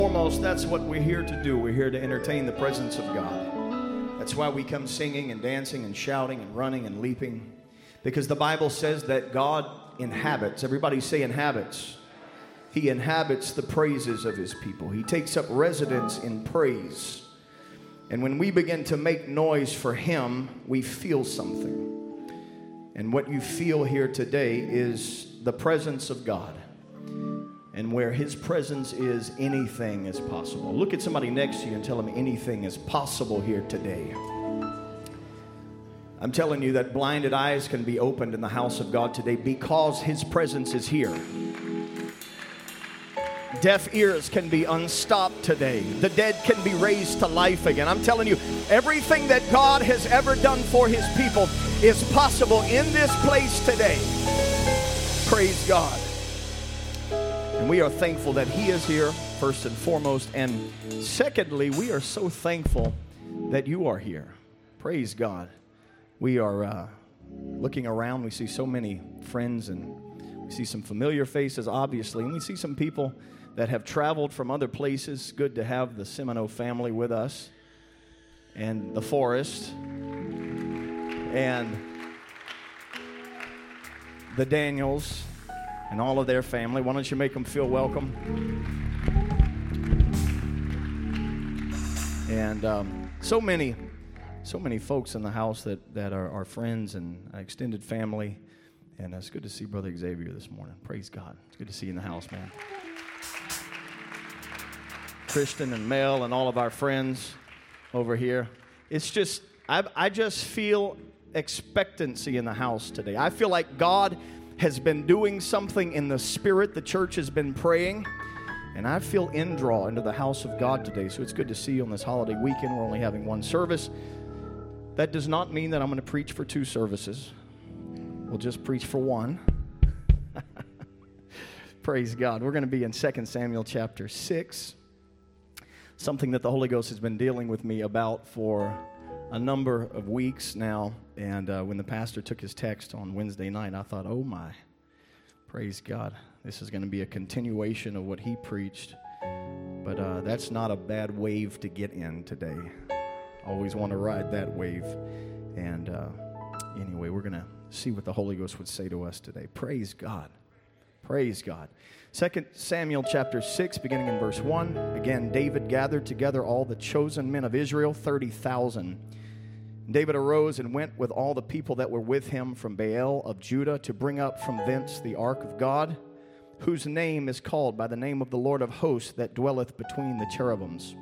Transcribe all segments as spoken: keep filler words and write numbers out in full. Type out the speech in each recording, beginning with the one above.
Foremost, that's what we're here to do. We're here to entertain the presence of God. That's why we come singing and dancing and shouting and running and leaping. Because the Bible says that God inhabits. Everybody say inhabits. He inhabits the praises of His people. He takes up residence in praise. And when we begin to make noise for Him, we feel something. And what you feel here today is the presence of God. And where His presence is, anything is possible. Look at somebody next to you and tell them anything is possible here today. I'm telling you that blinded eyes can be opened in the house of God today because His presence is here. Deaf ears can be unstopped today. The dead can be raised to life again. I'm telling you, everything that God has ever done for His people is possible in this place today. Praise God. And we are thankful that He is here, first and foremost. And secondly, we are so thankful that you are here. Praise God. We are uh, looking around. We see so many friends, and we see some familiar faces, obviously. And we see some people that have traveled from other places. Good to have the Semino family with us, and the Forest, and the Daniels, and all of their family. Why don't you make them feel welcome? And um, so many, so many folks in the house that, that are our friends and extended family. And it's good to see Brother Xavier this morning. Praise God. It's good to see you in the house, man. Christian and Mel and all of our friends over here. It's just, I, I just feel expectancy in the house today. I feel like God has been doing something in the spirit. The church has been praying, and I feel indraw into the house of God today. So it's good to see you on this holiday weekend. We're only having one service. That does not mean that I'm going to preach for two services. We'll just preach for one. Praise God. We're going to be in Second Samuel chapter six. Something that the Holy Ghost has been dealing with me about for a number of weeks now. And uh, when the pastor took his text on Wednesday night, I thought, oh my, praise God. This is going to be a continuation of what he preached. But uh, that's not a bad wave to get in today. Always want to ride that wave. And uh, anyway, we're going to see what the Holy Ghost would say to us today. Praise God. Praise God. Second Samuel chapter six, beginning in verse one. Again, David gathered together all the chosen men of Israel, thirty thousand. David arose and went with all the people that were with him from Baal of Judah to bring up from thence the ark of God, whose name is called by the name of the Lord of hosts that dwelleth between the cherubims.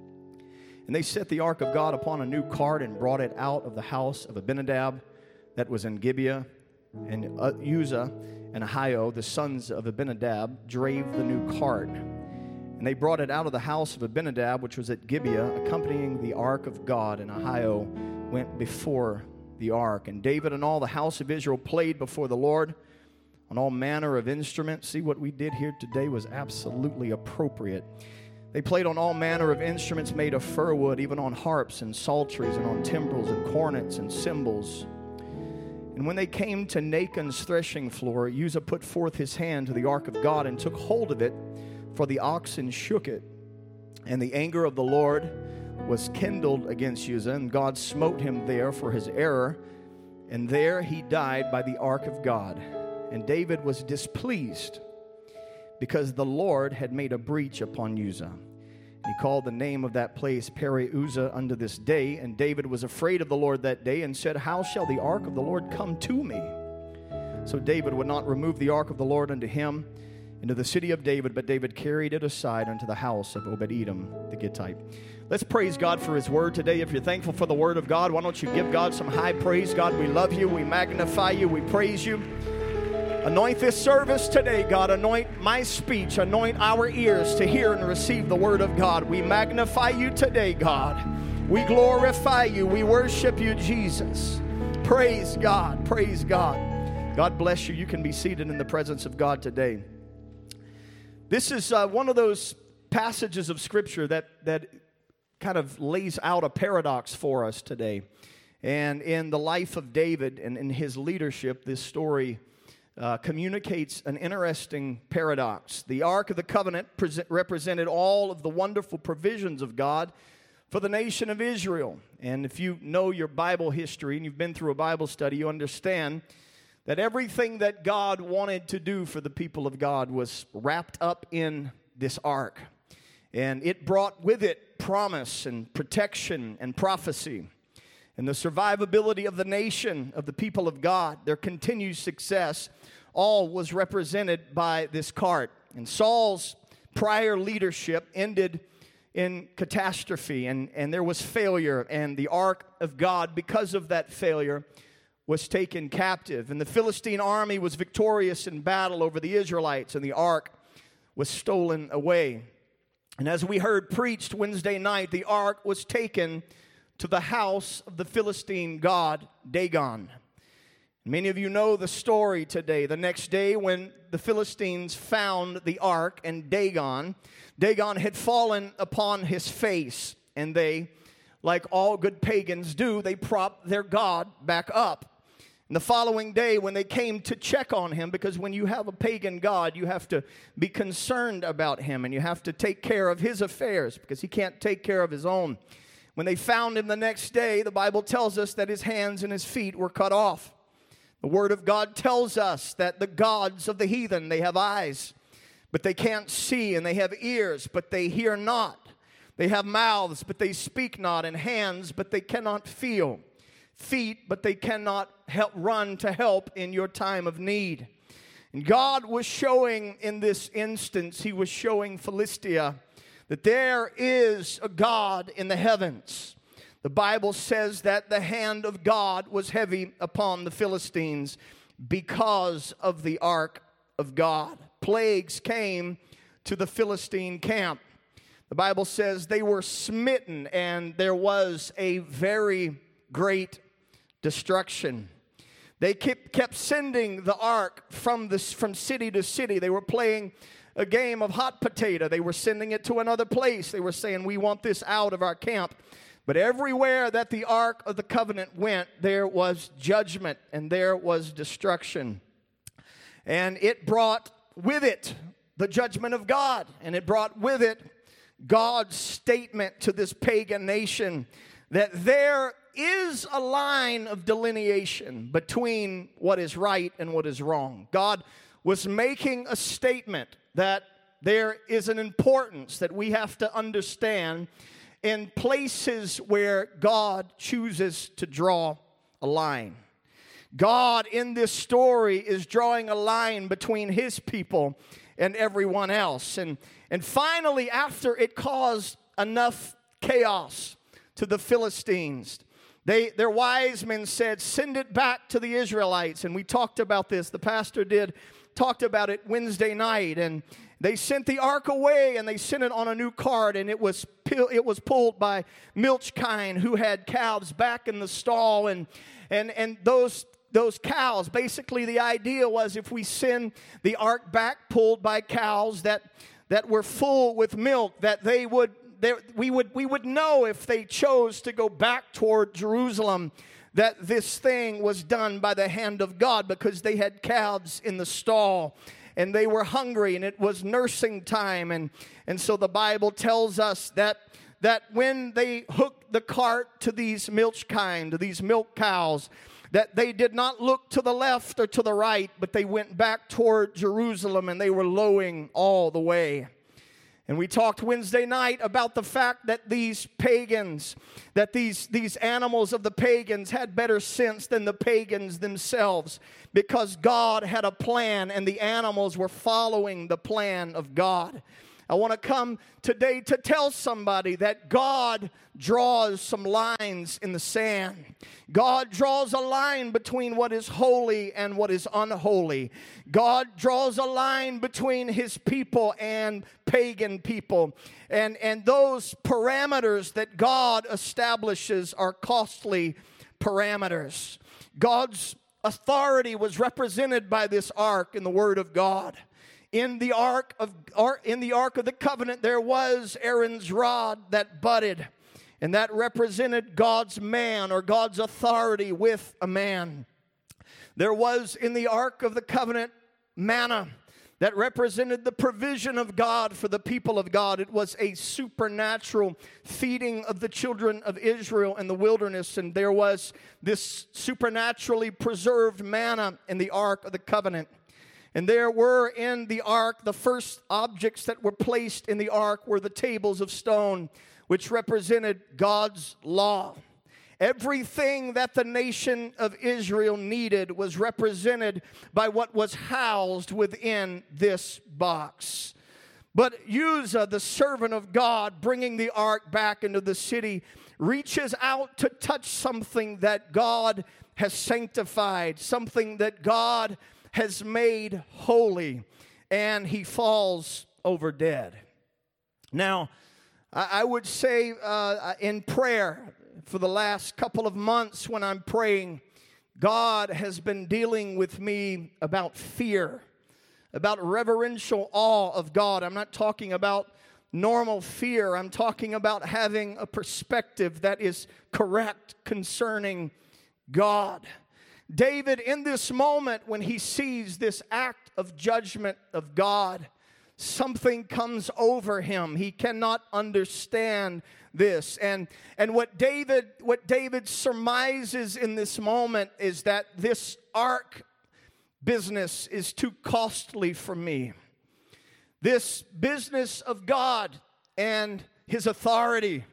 And they set the ark of God upon a new cart and brought it out of the house of Abinadab that was in Gibeah. And Uzzah and Ahio, the sons of Abinadab, drave the new cart. And they brought it out of the house of Abinadab, which was at Gibeah, accompanying the ark of God. And Ahio went before the ark. And David and all the house of Israel played before the Lord on all manner of instruments. See, what we did here today was absolutely appropriate. They played on all manner of instruments made of fir wood, even on harps and psalteries and on timbrels and cornets and cymbals. And when they came to Nachon's threshing floor, Uzzah put forth his hand to the ark of God and took hold of it, for the oxen shook it. And the anger of the Lord was kindled against Uzzah, and God smote him there for his error. And there he died by the ark of God. And David was displeased, because the Lord had made a breach upon Uzzah. And he called the name of that place Peri-Uzzah unto this day. And David was afraid of the Lord that day and said, how shall the ark of the Lord come to me? So David would not remove the ark of the Lord unto him into the city of David, but David carried it aside unto the house of Obed-Edom the Gittite. Let's praise God for his word today. If you're thankful for the word of God, why don't you give God some high praise? God, we love you, we magnify you, we praise you. Anoint this service today, God. Anoint my speech. Anoint our ears to hear and receive the word of God. We magnify you today, God. We glorify you. We worship you, Jesus. Praise God. Praise God. God bless you. You can be seated in the presence of God today. This is uh, one of those passages of Scripture that, that kind of lays out a paradox for us today. And in the life of David and in his leadership, this story uh, communicates an interesting paradox. The Ark of the Covenant present, represented all of the wonderful provisions of God for the nation of Israel. And if you know your Bible history and you've been through a Bible study, you understand that everything that God wanted to do for the people of God was wrapped up in this ark. And it brought with it promise and protection and prophecy. And the survivability of the nation, of the people of God, their continued success, all was represented by this cart. And Saul's prior leadership ended in catastrophe, and, and there was failure, and the ark of God, because of that failure, was taken captive. And the Philistine army was victorious in battle over the Israelites, and the ark was stolen away. And as we heard preached Wednesday night, the ark was taken to the house of the Philistine god Dagon. Many of you know the story today. The next day when the Philistines found the ark and Dagon, Dagon had fallen upon his face, and they, like all good pagans do, they propped their god back up. And the following day when they came to check on him, because when you have a pagan god, you have to be concerned about him, and you have to take care of his affairs, because he can't take care of his own. When they found him the next day, the Bible tells us that his hands and his feet were cut off. The Word of God tells us that the gods of the heathen, they have eyes, but they can't see, and they have ears, but they hear not. They have mouths, but they speak not, and hands, but they cannot feel. Feet, but they cannot help run to help in your time of need. And God was showing in this instance, He was showing Philistia that there is a God in the heavens. The Bible says that the hand of God was heavy upon the Philistines because of the ark of God. Plagues came to the Philistine camp. The Bible says they were smitten, and there was a very great destruction. They kept, kept sending the ark from, this, from city to city. They were playing a game of hot potato. They were sending it to another place. They were saying, we want this out of our camp. But everywhere that the Ark of the Covenant went, there was judgment and there was destruction. And it brought with it the judgment of God. And it brought with it God's statement to this pagan nation that there is a line of delineation between what is right and what is wrong. God was making a statement that there is an importance that we have to understand in places where God chooses to draw a line. God in this story is drawing a line between His people and everyone else. And, and finally, after it caused enough chaos to the Philistines, They, their wise men said, send it back to the Israelites. And we talked about this. The pastor did, talked about it Wednesday night. And they sent the ark away, and they sent it on a new cart. And it was it was pulled by Milchkind, who had calves back in the stall. And, and, and those, those cows, basically the idea was if we send the ark back pulled by cows that, that were full with milk, that they would There, we would we would know if they chose to go back toward Jerusalem that this thing was done by the hand of God, because they had calves in the stall and they were hungry and it was nursing time. And, and so the Bible tells us that, that when they hooked the cart to these Milchkind, to these milk cows, that they did not look to the left or to the right, but they went back toward Jerusalem, and they were lowing all the way. And we talked Wednesday night about the fact that these pagans, that these, these animals of the pagans had better sense than the pagans themselves, because God had a plan and the animals were following the plan of God. I want to come today to tell somebody that God draws some lines in the sand. God draws a line between what is holy and what is unholy. God draws a line between His people and pagan people. And, and those parameters that God establishes are costly parameters. God's authority was represented by this ark in the Word of God. In the ark of in the ark of the covenant, there was Aaron's rod that budded, and that represented God's man, or God's authority with a man. there was in the Ark of the Covenant manna that represented the provision of God for the people of God. It was a supernatural feeding of the children of Israel in the wilderness, and there was this supernaturally preserved manna in the Ark of the Covenant. And there were in the ark, the first objects that were placed in the ark were the tables of stone, which represented God's law. Everything that the nation of Israel needed was represented by what was housed within this box. But Uzzah, the servant of God, bringing the ark back into the city, reaches out to touch something that God has sanctified, something that God has made holy, and he falls over dead. Now, I would say uh, in prayer for the last couple of months when I'm praying, God has been dealing with me about fear, about reverential awe of God. I'm not talking about normal fear. I'm talking about having a perspective that is correct concerning God. David, in this moment, when he sees this act of judgment of God, something comes over him. He cannot understand this. And, and what David, what David surmises in this moment is that this ark business is too costly for me. This business of God and his authority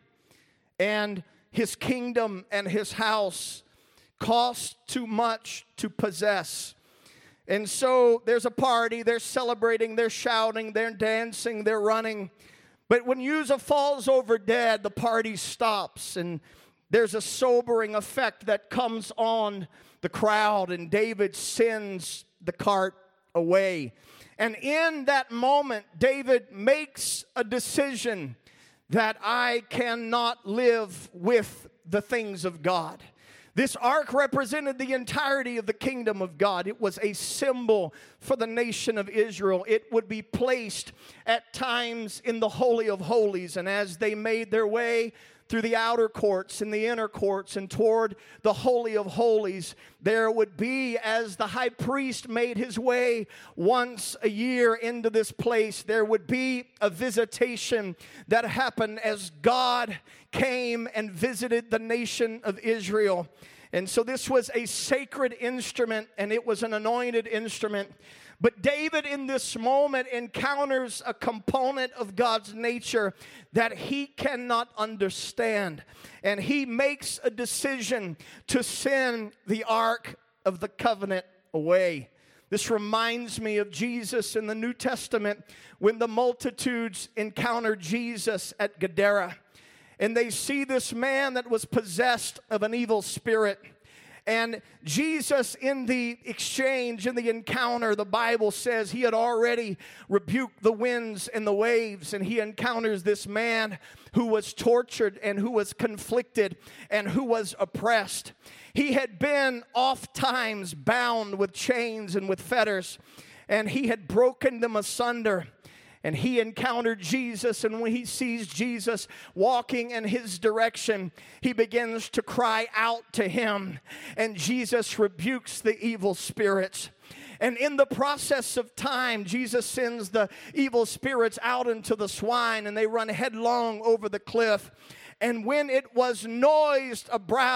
and his kingdom and his house cost too much to possess. And so there's a party, they're celebrating, they're shouting, they're dancing, they're running. But when Uzzah falls over dead, the party stops, and there's a sobering effect that comes on the crowd, and David sends the cart away. And in that moment, David makes a decision that I cannot live with the things of God. This ark represented the entirety of the kingdom of God. It was a symbol for the nation of Israel. It would be placed at times in the Holy of Holies. And as they made their way through the outer courts and the inner courts and toward the Holy of Holies, there would be, as the high priest made his way once a year into this place, there would be a visitation that happened as God came and visited the nation of Israel. And so this was a sacred instrument, and it was an anointed instrument. But David in this moment encounters a component of God's nature that he cannot understand. And he makes a decision to send the Ark of the Covenant away. This reminds me of Jesus in the New Testament when the multitudes encounter Jesus at Gadara. And they see this man that was possessed of an evil spirit. And Jesus, in the exchange, in the encounter, the Bible says he had already rebuked the winds and the waves. And he encounters this man who was tortured and who was conflicted and who was oppressed. He had been oft times bound with chains and with fetters, and he had broken them asunder. And he encountered Jesus, and when he sees Jesus walking in his direction, he begins to cry out to him. And Jesus rebukes the evil spirits. And in the process of time, Jesus sends the evil spirits out into the swine, and they run headlong over the cliff. And when it was noised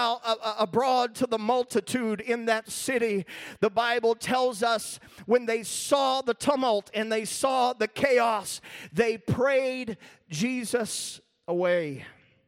abroad to the multitude in that city, the Bible tells us when they saw the tumult and they saw the chaos, they prayed Jesus away.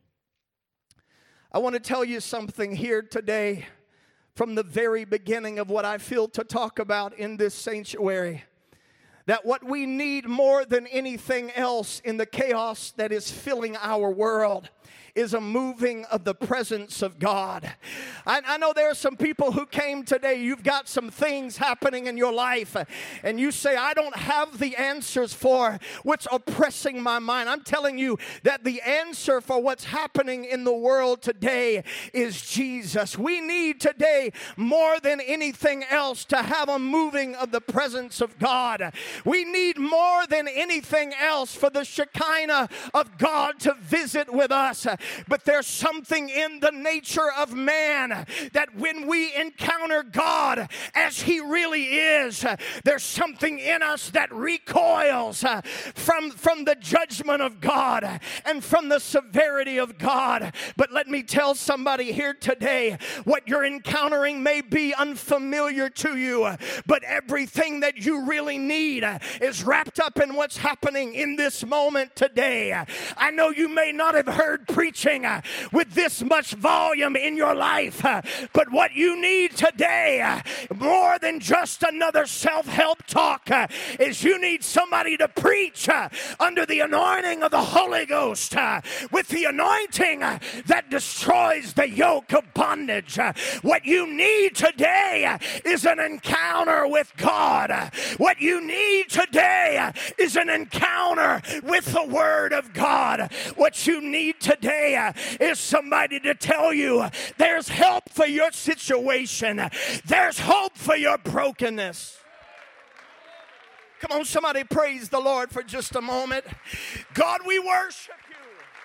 I want to tell you something here today from the very beginning of what I feel to talk about in this sanctuary. That what we need more than anything else in the chaos that is filling our world is a moving of the presence of God. I, I know there are some people who came today. You've got some things happening in your life, and you say, I don't have the answers for what's oppressing my mind. I'm telling you that the answer for what's happening in the world today is Jesus. We need today more than anything else to have a moving of the presence of God. We need more than anything else for the Shekinah of God to visit with us. But there's something in the nature of man that when we encounter God as He really is, there's something in us that recoils from, from the judgment of God and from the severity of God. But let me tell somebody here today, what you're encountering may be unfamiliar to you, but everything that you really need is wrapped up in what's happening in this moment today. I know you may not have heard preaching with this much volume in your life, but what you need today, more than just another self-help talk, is you need somebody to preach under the anointing of the Holy Ghost, with the anointing that destroys the yoke of bondage. What you need today is an encounter with God. What you need today is an encounter with the Word of God. What you need today is somebody to tell you there's help for your situation. There's hope for your brokenness. Come on, somebody praise the Lord for just a moment. God, we worship you.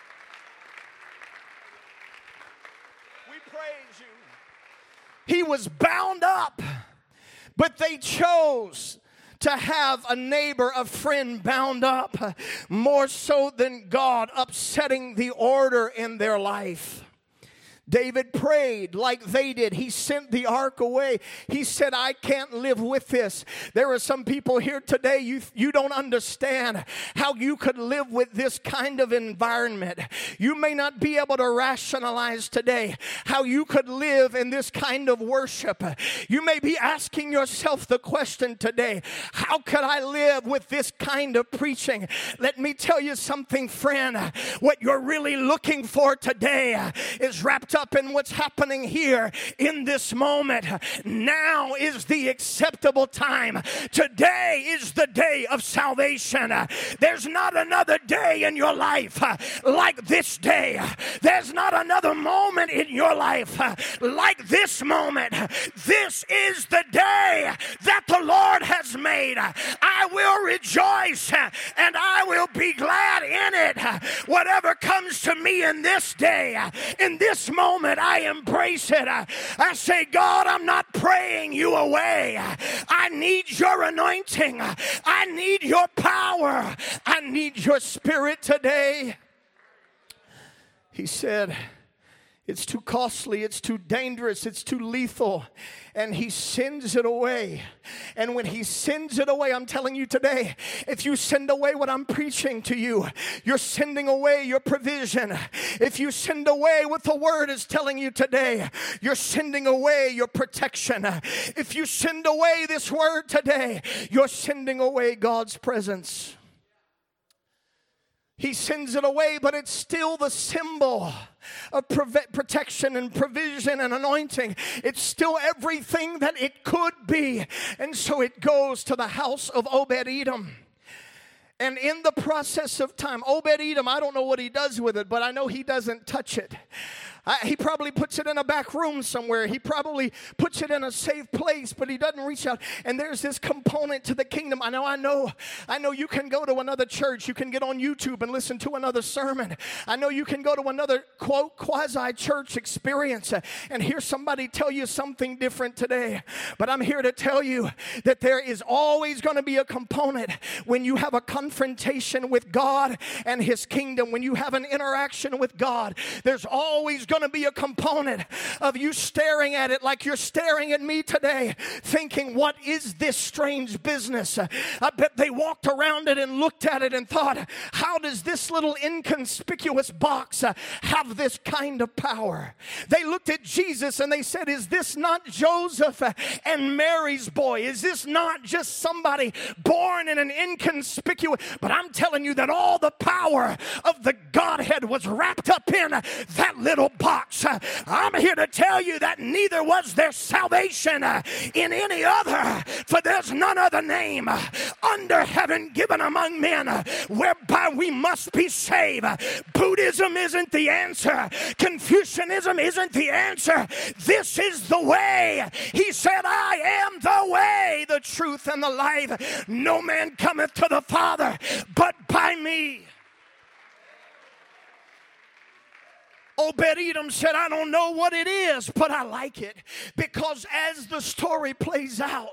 We praise you. He was bound up, but they chose to have a neighbor, a friend bound up, more so than God upsetting the order in their life. David prayed like they did. He sent the ark away. He said, I can't live with this. There are some people here today, you, you don't understand how you could live with this kind of environment. You may not be able to rationalize today how you could live in this kind of worship. You may be asking yourself the question today, how could I live with this kind of preaching? Let me tell you something, friend. What you're really looking for today is wrapped up in what's happening here in this moment. Now is the acceptable time. Today is the day of salvation. There's not another day in your life like this day. There's not another moment in your life like this moment. This is the day that the Lord has made. I will rejoice and I will be glad in it. Whatever comes to me in this day, in this moment, I embrace it. I say, God, I'm not praying you away. I need your anointing. I need your power. I need your spirit today. He said, it's too costly, it's too dangerous, it's too lethal. And he sends it away. And when he sends it away, I'm telling you today, if you send away what I'm preaching to you, you're sending away your provision. If you send away what the word is telling you today, you're sending away your protection. If you send away this word today, you're sending away God's presence. He sends it away, but it's still the symbol of protection and provision and anointing. It's still everything that it could be. And so it goes to the house of Obed-Edom. And in the process of time, Obed-Edom, I don't know what he does with it, but I know he doesn't touch it. I, he probably puts it in a back room somewhere. He probably puts it in a safe place, but he doesn't reach out. And there's this component to the kingdom. I know, I know, I know you can go to another church. You can get on YouTube and listen to another sermon. I know you can go to another, quote, quasi-church experience and hear somebody tell you something different today. But I'm here to tell you that there is always going to be a component when you have a confrontation with God and His kingdom. When you have an interaction with God, there's always going to be a component of you staring at it like you're staring at me today, thinking, what is this strange business? I bet they walked around it and looked at it and thought, how does this little inconspicuous box have this kind of power? They looked at Jesus and they said, is this not Joseph and Mary's boy? Is this not just somebody born in an inconspicuous? But I'm telling you that all the power of the Godhead was wrapped up in that little box. I'm here to tell you that neither was there salvation in any other, for there's none other name under heaven given among men whereby we must be saved. Buddhism isn't the answer. Confucianism isn't the answer. This is the way. He said, I am the way, the truth, and the life. No man cometh to the Father but by me. Obed-Edom said, I don't know what it is, but I like it, because as the story plays out,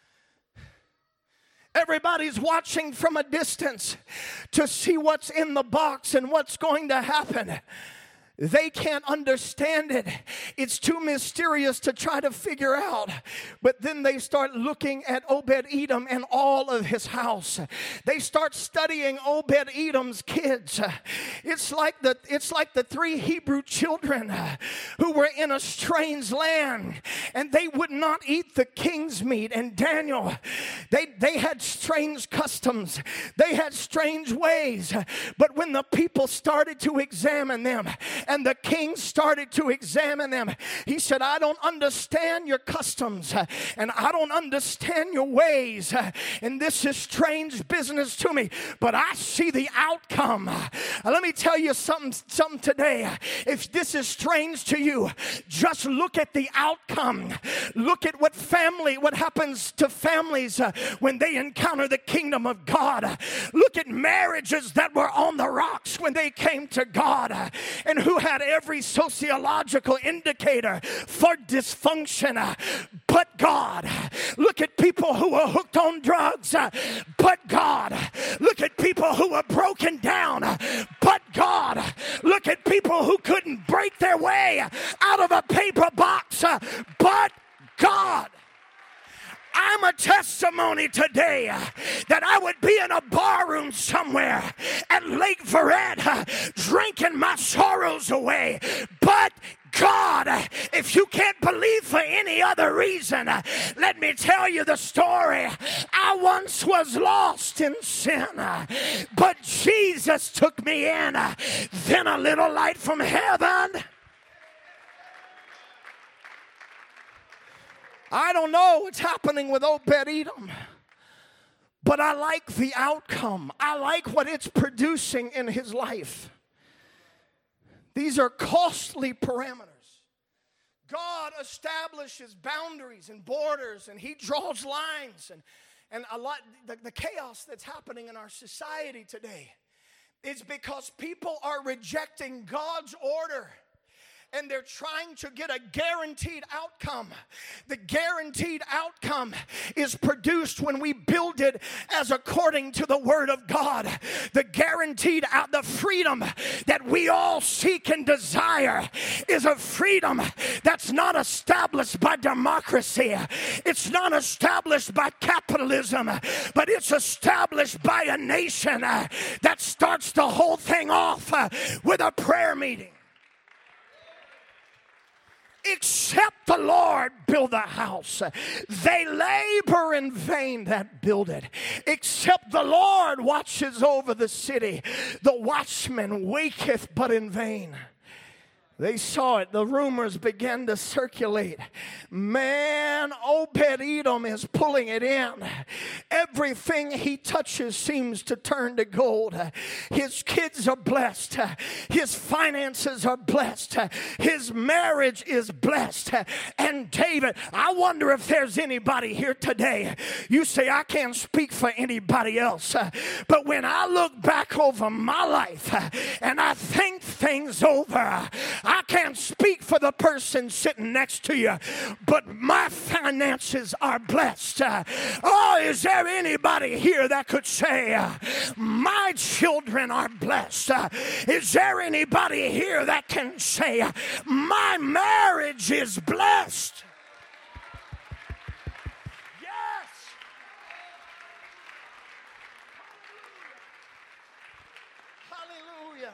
everybody's watching from a distance to see what's in the box and what's going to happen. They can't understand it. It's too mysterious to try to figure out. But then they start looking at Obed-Edom and all of his house. They start studying Obed-Edom's kids. It's like the it's like the three Hebrew children who were in a strange land, and they would not eat the king's meat. And Daniel, they they had strange customs. They had strange ways. But when the people started to examine them, and the king started to examine them, he said, I don't understand your customs, and I don't understand your ways, and this is strange business to me, but I see the outcome. Let me tell you something, something today. If this is strange to you, just look at the outcome. Look at what family, what happens to families when they encounter the kingdom of God. Look at marriages that were on the rocks when they came to God, and who had every sociological indicator for dysfunction but God. Look at people who were hooked on drugs but God. Look at people who were broken down but God. Look at people who couldn't break their way out of a paper box but God. I'm a testimony today that I would be in a bar room somewhere at Lake Verret drinking my sorrows away. But God, if you can't believe for any other reason, let me tell you the story. I once was lost in sin, but Jesus took me in. Then a little light from heaven. I don't know what's happening with Obed-Edom, but I like the outcome. I like what it's producing in his life. These are costly parameters. God establishes boundaries and borders, and he draws lines. And, and a lot, the, the chaos that's happening in our society today is because people are rejecting God's order. And they're trying to get a guaranteed outcome. The guaranteed outcome is produced when we build it as according to the Word of God. The guaranteed out, the freedom that we all seek and desire is a freedom that's not established by democracy. It's not established by capitalism, but it's established by a nation that starts the whole thing off with a prayer meeting. Except the Lord build a house, they labor in vain that build it. Except the Lord watches over the city, the watchman waketh but in vain. They saw it. The rumors began to circulate. Man, Obed-Edom is pulling it in. Everything he touches seems to turn to gold. His kids are blessed. His finances are blessed. His marriage is blessed. And David, I wonder if there's anybody here today. You say, I can't speak for anybody else. But when I look back over my life and I think things over, I can't speak for the person sitting next to you, but my finances are blessed. Uh, oh, is there anybody here that could say, uh, my children are blessed? Uh, is there anybody here that can say, uh, my marriage is blessed? Yes. Hallelujah.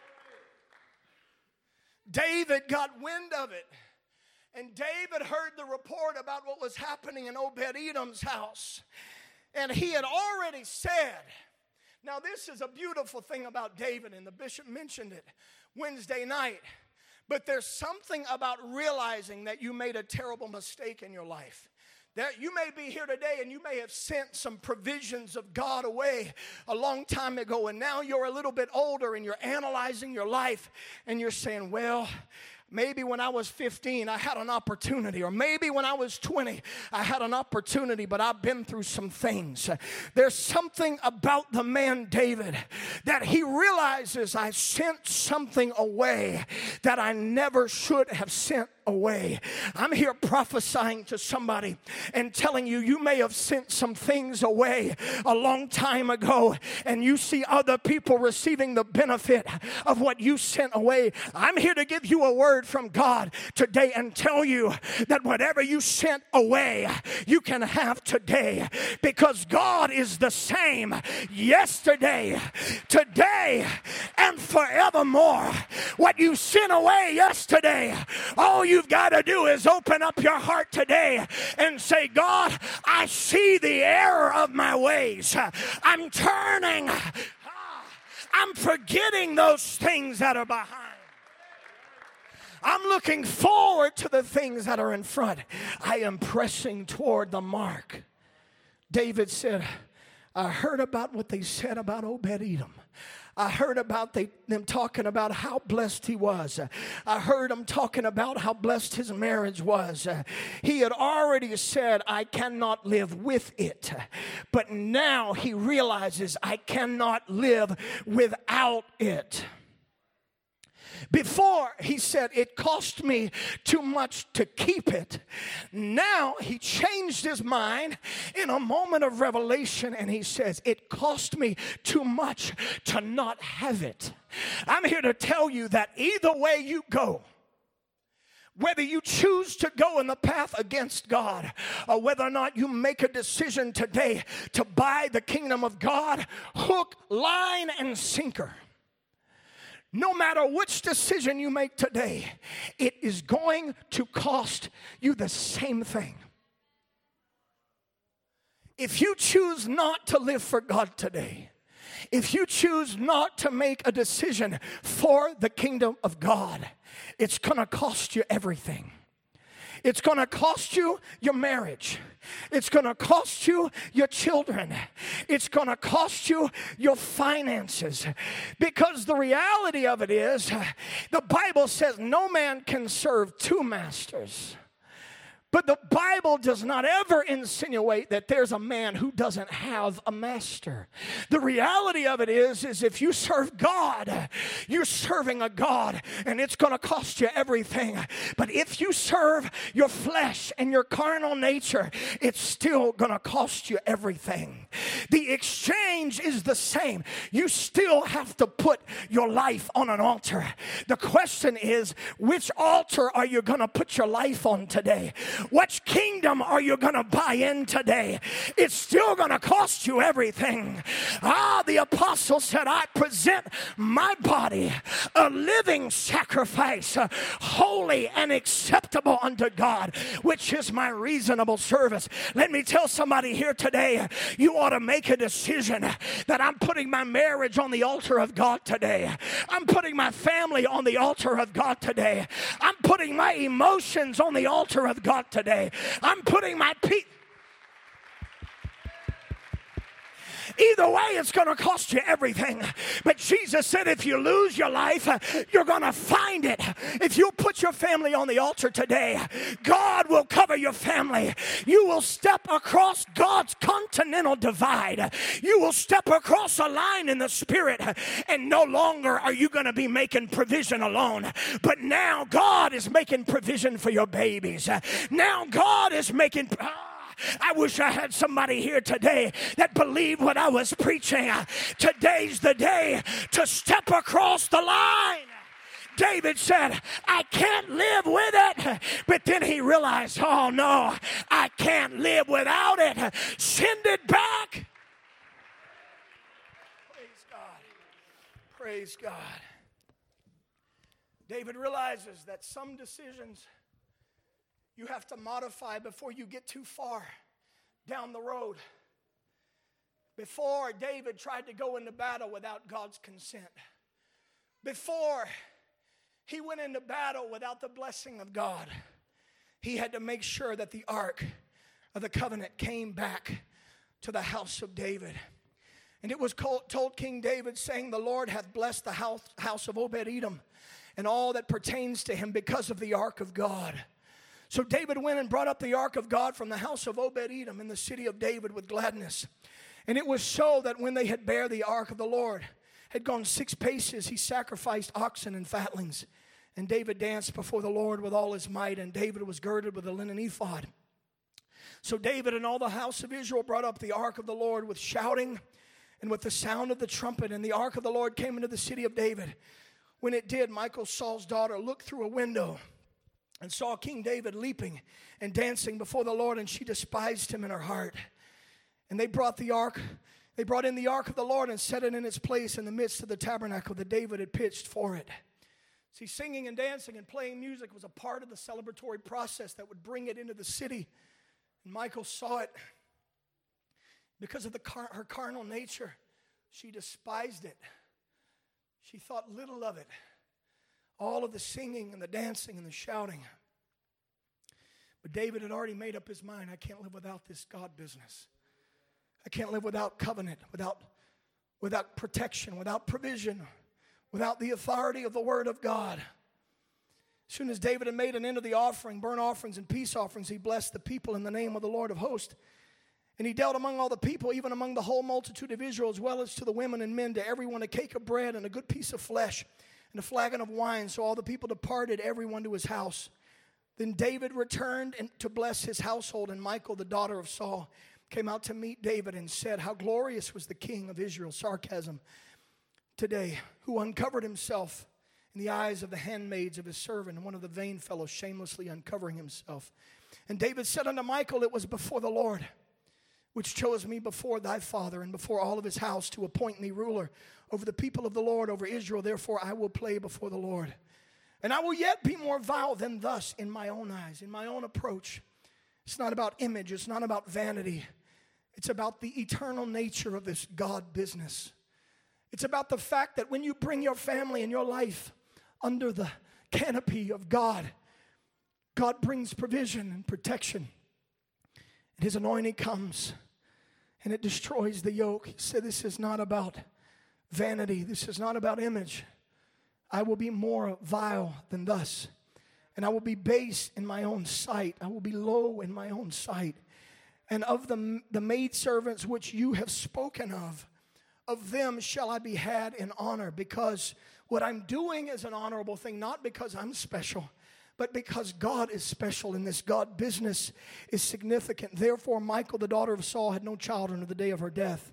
David got wind of it. And David heard the report about what was happening in Obed-Edom's house. And he had already said, now this is a beautiful thing about David, and the bishop mentioned it Wednesday night. But there's something about realizing that you made a terrible mistake in your life. That you may be here today and you may have sent some provisions of God away a long time ago, and now you're a little bit older and you're analyzing your life and you're saying, well, maybe when I was fifteen, I had an opportunity. Or maybe when I was twenty, I had an opportunity, but I've been through some things. There's something about the man David that he realizes I sent something away that I never should have sent away. I'm here prophesying to somebody and telling you, you may have sent some things away a long time ago, and you see other people receiving the benefit of what you sent away. I'm here to give you a word from God today and tell you that whatever you sent away, you can have today, because God is the same yesterday, today, and forevermore. What you sent away yesterday, all you've got to do is open up your heart today and say, God, I see the error of my ways. I'm turning. I'm forgetting those things that are behind. I'm looking forward to the things that are in front. I am pressing toward the mark. David said, I heard about what they said about Obed-Edom. I heard about they, them talking about how blessed he was. I heard them talking about how blessed his marriage was. He had already said, I cannot live with it. But now he realizes, I cannot live without it. Before, he said, it cost me too much to keep it. Now, he changed his mind in a moment of revelation, and he says, it cost me too much to not have it. I'm here to tell you that either way you go, whether you choose to go in the path against God, or whether or not you make a decision today to buy the kingdom of God, hook, line, and sinker, no matter which decision you make today, it is going to cost you the same thing. If you choose not to live for God today, if you choose not to make a decision for the kingdom of God, it's going to cost you everything. It's going to cost you your marriage. It's going to cost you your children. It's going to cost you your finances. Because the reality of it is, the Bible says no man can serve two masters. But the Bible does not ever insinuate that there's a man who doesn't have a master. The reality of it is, is if you serve God, you're serving a God, and it's going to cost you everything. But if you serve your flesh and your carnal nature, it's still going to cost you everything. The exchange is the same. You still have to put your life on an altar. The question is, which altar are you going to put your life on today? Which kingdom are you going to buy in today? It's still going to cost you everything. Ah, the apostle said, I present my body a living sacrifice, uh, holy and acceptable unto God, which is my reasonable service. Let me tell somebody here today, you ought to make a decision that I'm putting my marriage on the altar of God today. I'm putting my family on the altar of God today. I'm putting my emotions on the altar of God today. I'm putting my peace. Either way, it's going to cost you everything. But Jesus said if you lose your life, you're going to find it. If you put your family on the altar today, God will cover your family. You will step across God's continental divide. You will step across a line in the spirit, and no longer are you going to be making provision alone. But now God is making provision for your babies. Now God is making... I wish I had somebody here today that believed what I was preaching. Today's the day to step across the line. David said, I can't live with it. But then he realized, oh no, I can't live without it. Send it back. Praise God. Praise God. David realizes that some decisions you have to modify before you get too far down the road. Before, David tried to go into battle without God's consent. Before, he went into battle without the blessing of God. He had to make sure that the ark of the covenant came back to the house of David. And it was called, told King David, saying, the Lord hath blessed the house, house of Obed-Edom and all that pertains to him because of the ark of God. So David went and brought up the ark of God from the house of Obed-Edom in the city of David with gladness. And it was so that when they had bare the ark of the Lord, had gone six paces, he sacrificed oxen and fatlings. And David danced before the Lord with all his might, and David was girded with a linen ephod. So David and all the house of Israel brought up the ark of the Lord with shouting and with the sound of the trumpet. And the ark of the Lord came into the city of David. When it did, Michal, Saul's daughter, looked through a window and saw King David leaping and dancing before the Lord, and she despised him in her heart. And they brought the ark, they brought in the ark of the Lord and set it in its place in the midst of the tabernacle that David had pitched for it. See, singing and dancing and playing music was a part of the celebratory process that would bring it into the city. And Michal saw it. Because of the car- her carnal nature, she despised it. She thought little of it. All of the singing and the dancing and the shouting. But David had already made up his mind, I can't live without this God business. I can't live without covenant, without, without protection, without provision, without the authority of the word of God. As soon as David had made an end of the offering, burnt offerings and peace offerings, he blessed the people in the name of the Lord of hosts. And he dealt among all the people, even among the whole multitude of Israel, as well as to the women and men, to everyone a cake of bread and a good piece of flesh and a flagon of wine. So all the people departed, everyone to his house. Then David returned and to bless his household, and Michal, the daughter of Saul, came out to meet David and said, how glorious was the king of Israel, sarcasm, today, who uncovered himself in the eyes of the handmaids of his servant, and one of the vain fellows shamelessly uncovering himself. And David said unto Michal, it was before the Lord, which chose me before thy father and before all of his house to appoint me ruler over the people of the Lord, over Israel. Therefore I will play before the Lord. And I will yet be more vile than thus in my own eyes, in my own approach. It's not about image. It's not about vanity. It's about the eternal nature of this God business. It's about the fact that when you bring your family and your life under the canopy of God, God brings provision and protection. And his anointing comes and it destroys the yoke. He said, this is not about vanity. This is not about image. I will be more vile than thus. And I will be base in my own sight. I will be low in my own sight. And of the, the maidservants which you have spoken of, of them shall I be had in honor. Because what I'm doing is an honorable thing, not because I'm special, but because God is special and this God business is significant. Therefore, Michal, the daughter of Saul, had no child unto the day of her death.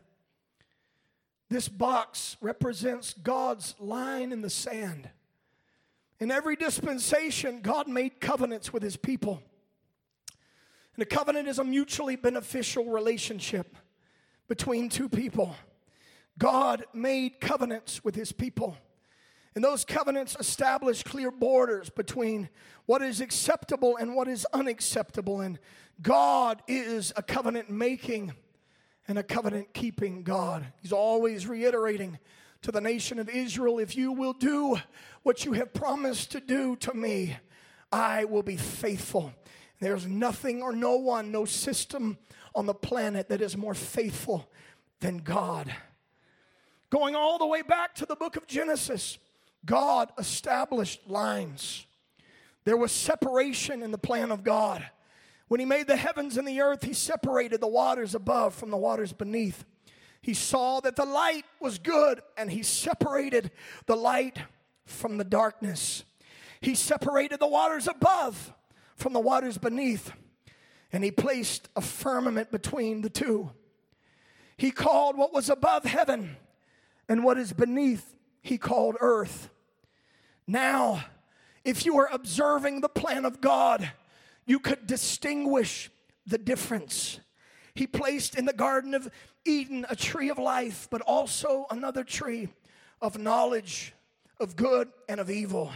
This box represents God's line in the sand. In every dispensation, God made covenants with his people. And a covenant is a mutually beneficial relationship between two people. God made covenants with his people. And those covenants establish clear borders between what is acceptable and what is unacceptable. And God is a covenant-making and a covenant-keeping God. He's always reiterating to the nation of Israel, if you will do what you have promised to do to me, I will be faithful. There's nothing or no one, no system on the planet that is more faithful than God. Going all the way back to the book of Genesis, God established lines. There was separation in the plan of God. When he made the heavens and the earth, he separated the waters above from the waters beneath. He saw that the light was good, and he separated the light from the darkness. He separated the waters above from the waters beneath, and he placed a firmament between the two. He called what was above heaven, and what is beneath he called earth. Now, if you are observing the plan of God, you could distinguish the difference. He placed in the Garden of Eden a tree of life, but also another tree of knowledge of good and of evil.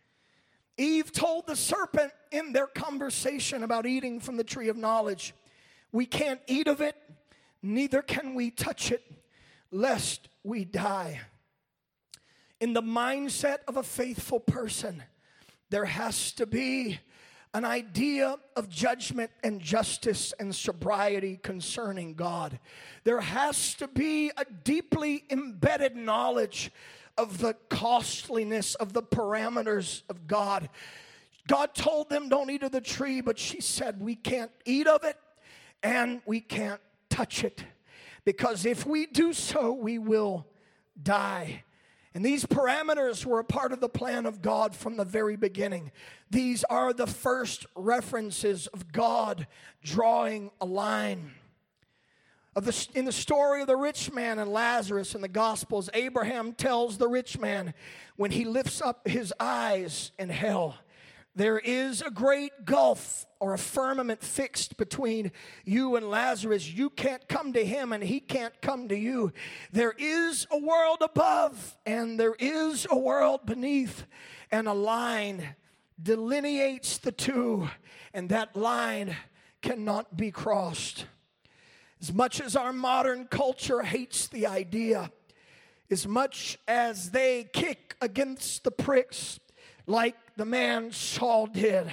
Eve told the serpent in their conversation about eating from the tree of knowledge, we can't eat of it, neither can we touch it, lest we die. In the mindset of a faithful person, there has to be an idea of judgment and justice and sobriety concerning God. There has to be a deeply embedded knowledge of the costliness of the parameters of God. God told them, don't eat of the tree, but she said, we can't eat of it and we can't touch it, because if we do so, we will die. And these parameters were a part of the plan of God from the very beginning. These are the first references of God drawing a line. Of the, in the story of the rich man and Lazarus in the Gospels, Abraham tells the rich man when he lifts up his eyes in hell, there is a great gulf or a firmament fixed between you and Lazarus. You can't come to him and he can't come to you. There is a world above and there is a world beneath, and a line delineates the two, and that line cannot be crossed. As much as our modern culture hates the idea, as much as they kick against the pricks like the man Saul did,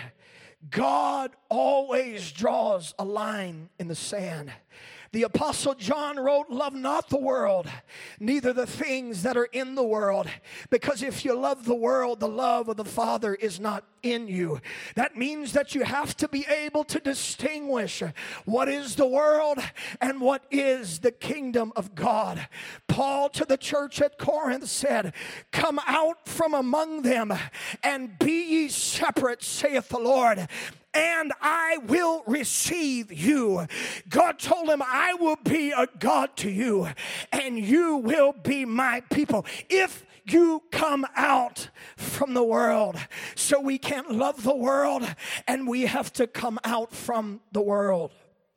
God always draws a line in the sand. The Apostle John wrote, love not the world, neither the things that are in the world. Because if you love the world, the love of the Father is not in you. That means that you have to be able to distinguish what is the world and what is the kingdom of God. Paul to the church at Corinth said, come out from among them and be ye separate, saith the Lord, and I will receive you. God told him, I will be a God to you, and you will be my people if you come out from the world. So we can't love the world, and we have to come out from the world.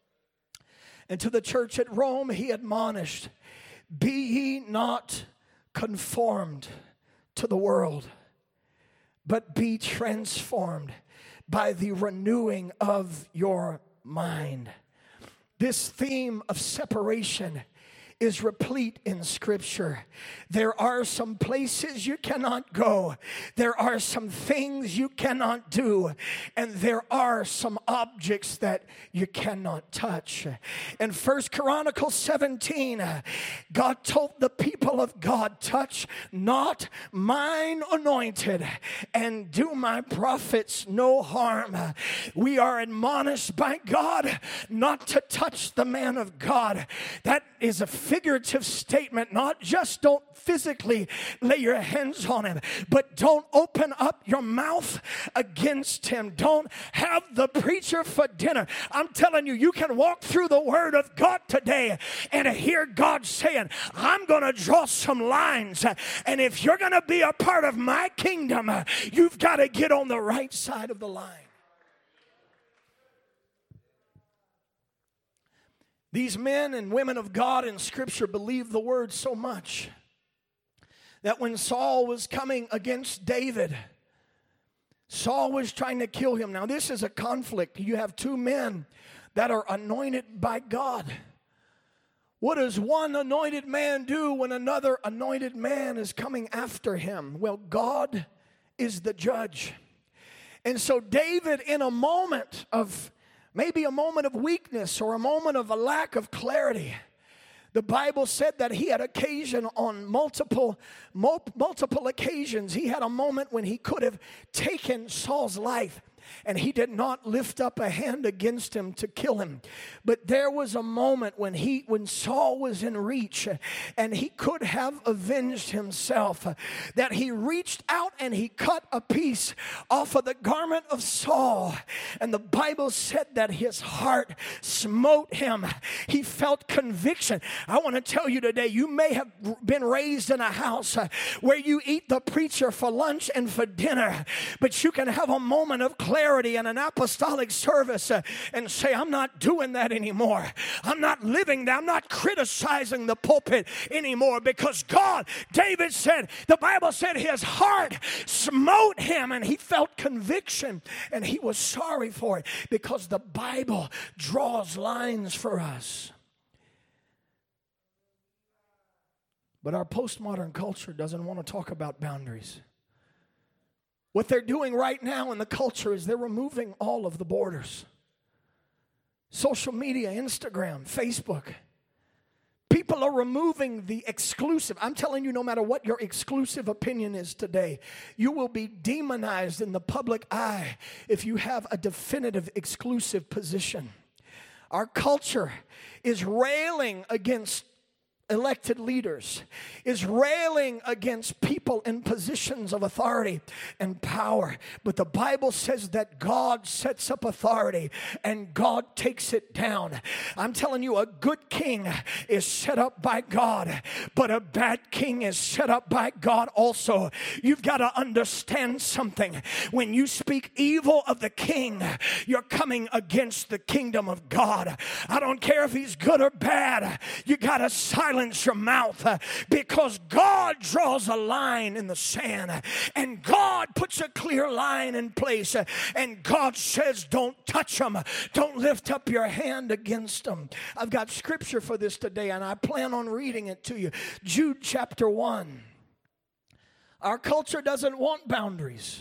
And to the church at Rome, he admonished, be ye not conformed to the world, but be transformed by the renewing of your mind. This theme of separation is replete in Scripture. There are some places you cannot go. There are some things you cannot do. And there are some objects that you cannot touch. In First Chronicles seventeen, God told the people of God, touch not mine anointed and do my prophets no harm. We are admonished by God not to touch the man of God. That is a figurative statement. Not just don't physically lay your hands on him, but don't open up your mouth against him. Don't have the preacher for dinner. I'm telling you, you can walk through the Word of God today and hear God saying, I'm going to draw some lines, and if you're going to be a part of my kingdom, you've got to get on the right side of the line. These men and women of God in Scripture believed the Word so much that when Saul was coming against David, Saul was trying to kill him. Now, this is a conflict. You have two men that are anointed by God. What does one anointed man do when another anointed man is coming after him? Well, God is the judge. And so David, in a moment of maybe a moment of weakness or a moment of a lack of clarity, the Bible said that he had occasion on multiple, multiple occasions. He had a moment when he could have taken Saul's life, and he did not lift up a hand against him to kill him. But there was a moment when he, when Saul was in reach and he could have avenged himself, that he reached out and he cut a piece off of the garment of Saul. And the Bible said that his heart smote him. He felt conviction. I want to tell you today, you may have been raised in a house where you eat the preacher for lunch and for dinner, but you can have a moment of clarity in an apostolic service uh, and say, I'm not doing that anymore. I'm not living that. I'm not criticizing the pulpit anymore, because God, David said, the Bible said his heart smote him and he felt conviction and he was sorry for it, because the Bible draws lines for us. But our postmodern culture doesn't want to talk about boundaries. What they're doing right now in the culture is they're removing all of the borders. Social media, Instagram, Facebook. People are removing the exclusive. I'm telling you, no matter what your exclusive opinion is today, you will be demonized in the public eye if you have a definitive exclusive position. Our culture is railing against elected leaders, is railing against people in positions of authority and power. But the Bible says that God sets up authority and God takes it down. I'm telling you, a good king is set up by God, but a bad king is set up by God also. You've got to understand something. When you speak evil of the king, you're coming against the kingdom of God. I don't care if he's good or bad. You got to silence your mouth, uh, because God draws a line in the sand, and God puts a clear line in place, uh, and God says, don't touch them, don't lift up your hand against them. I've got scripture for this today, and I plan on reading it to you. Jude chapter one. Our culture doesn't want boundaries,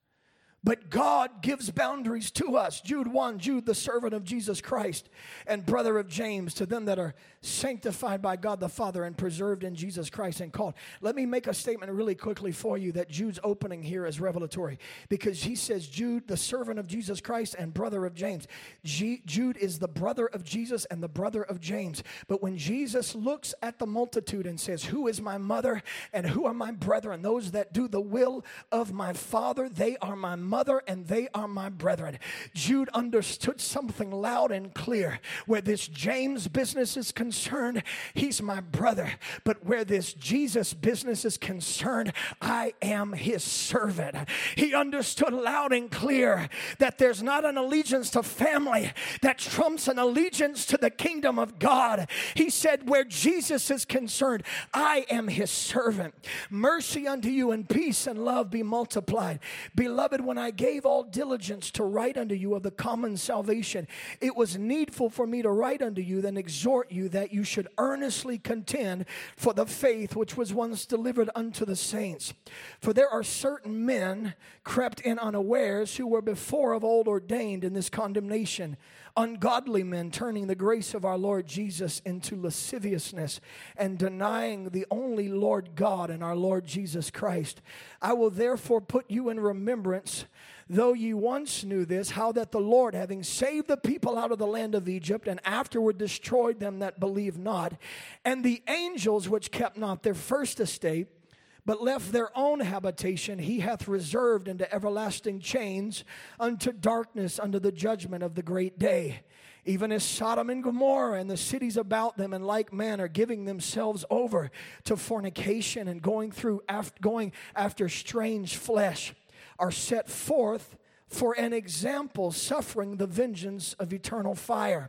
but God gives boundaries to us. Jude one, Jude, the servant of Jesus Christ and brother of James, to them that are sanctified by God the Father and preserved in Jesus Christ and called. Let me make a statement really quickly for you that Jude's opening here is revelatory, because he says, Jude, the servant of Jesus Christ and brother of James. G- Jude is the brother of Jesus and the brother of James. But when Jesus looks at the multitude and says, who is my mother and who are my brethren? Those that do the will of my Father, they are my mother and they are my brethren. Jude understood something loud and clear. Where this James business is concerned, he's my brother. But where this Jesus business is concerned, I am his servant. He understood loud and clear that there's not an allegiance to family that trumps an allegiance to the kingdom of God. He said, where Jesus is concerned, I am his servant. Mercy unto you and peace and love be multiplied. Beloved, when I gave all diligence to write unto you of the common salvation, it was needful for me to write unto you, then exhort you that you should earnestly contend for the faith which was once delivered unto the saints. For there are certain men crept in unawares, who were before of old ordained in this condemnation, ungodly men, turning the grace of our Lord Jesus into lasciviousness, and denying the only Lord God and our Lord Jesus Christ. I will therefore put you in remembrance, though ye once knew this, how that the Lord, having saved the people out of the land of Egypt, and afterward destroyed them that believed not, and the angels which kept not their first estate, but left their own habitation, he hath reserved into everlasting chains, unto darkness, unto the judgment of the great day. Even as Sodom and Gomorrah and the cities about them in like manner, giving themselves over to fornication and going through after, going after strange flesh, are set forth for an example, suffering the vengeance of eternal fire.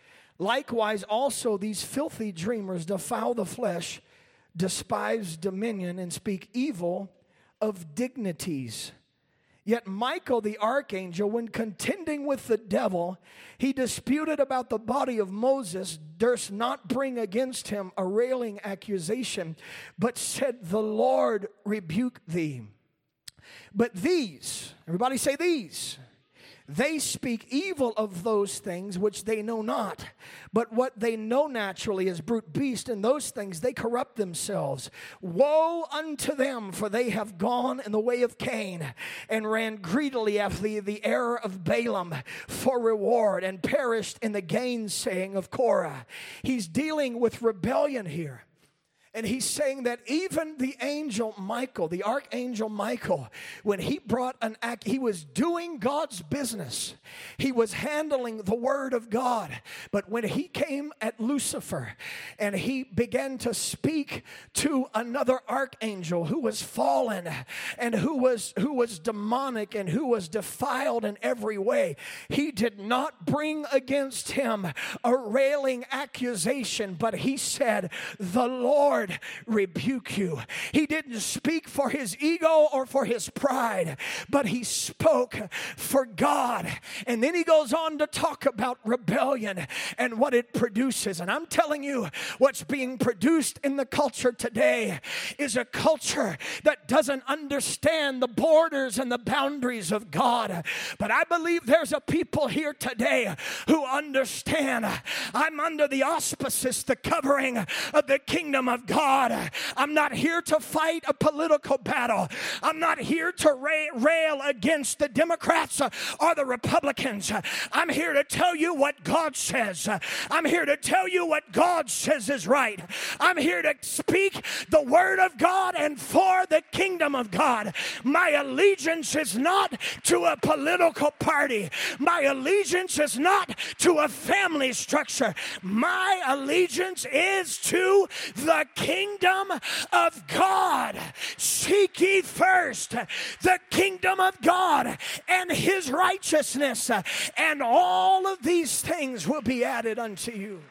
Likewise also these filthy dreamers defile the flesh, despise dominion, and speak evil of dignities. Yet Michael the archangel, when contending with the devil, he disputed about the body of Moses, durst not bring against him a railing accusation, but said, the Lord rebuke thee. But these, everybody say these, they speak evil of those things which they know not. But what they know naturally is brute beast, and those things they corrupt themselves. Woe unto them, for they have gone in the way of Cain, and ran greedily after the, the error of Balaam for reward, and perished in the gainsaying of Korah. He's dealing with rebellion here. And he's saying that even the angel Michael, the archangel Michael, when he brought an act, he was doing God's business. He was handling the word of God. But when he came at Lucifer and he began to speak to another archangel who was fallen and who was, who was demonic and who was defiled in every way, he did not bring against him a railing accusation, but he said, the Lord Lord rebuke you. He didn't speak for his ego or for his pride, but he spoke for God. And then he goes on to talk about rebellion and what it produces. And I'm telling you, what's being produced in the culture today is a culture that doesn't understand the borders and the boundaries of God. But I believe there's a people here today who understand. I'm under the auspices, the covering of the kingdom of God. I'm not here to fight a political battle. I'm not here to ra- rail against the Democrats or the Republicans. I'm here to tell you what God says. I'm here to tell you what God says is right. I'm here to speak the word of God and for the kingdom of God. My allegiance is not to a political party. My allegiance is not to a family structure. My allegiance is to the kingdom of God. Seek ye first the kingdom of God and his righteousness, and all of these things will be added unto you.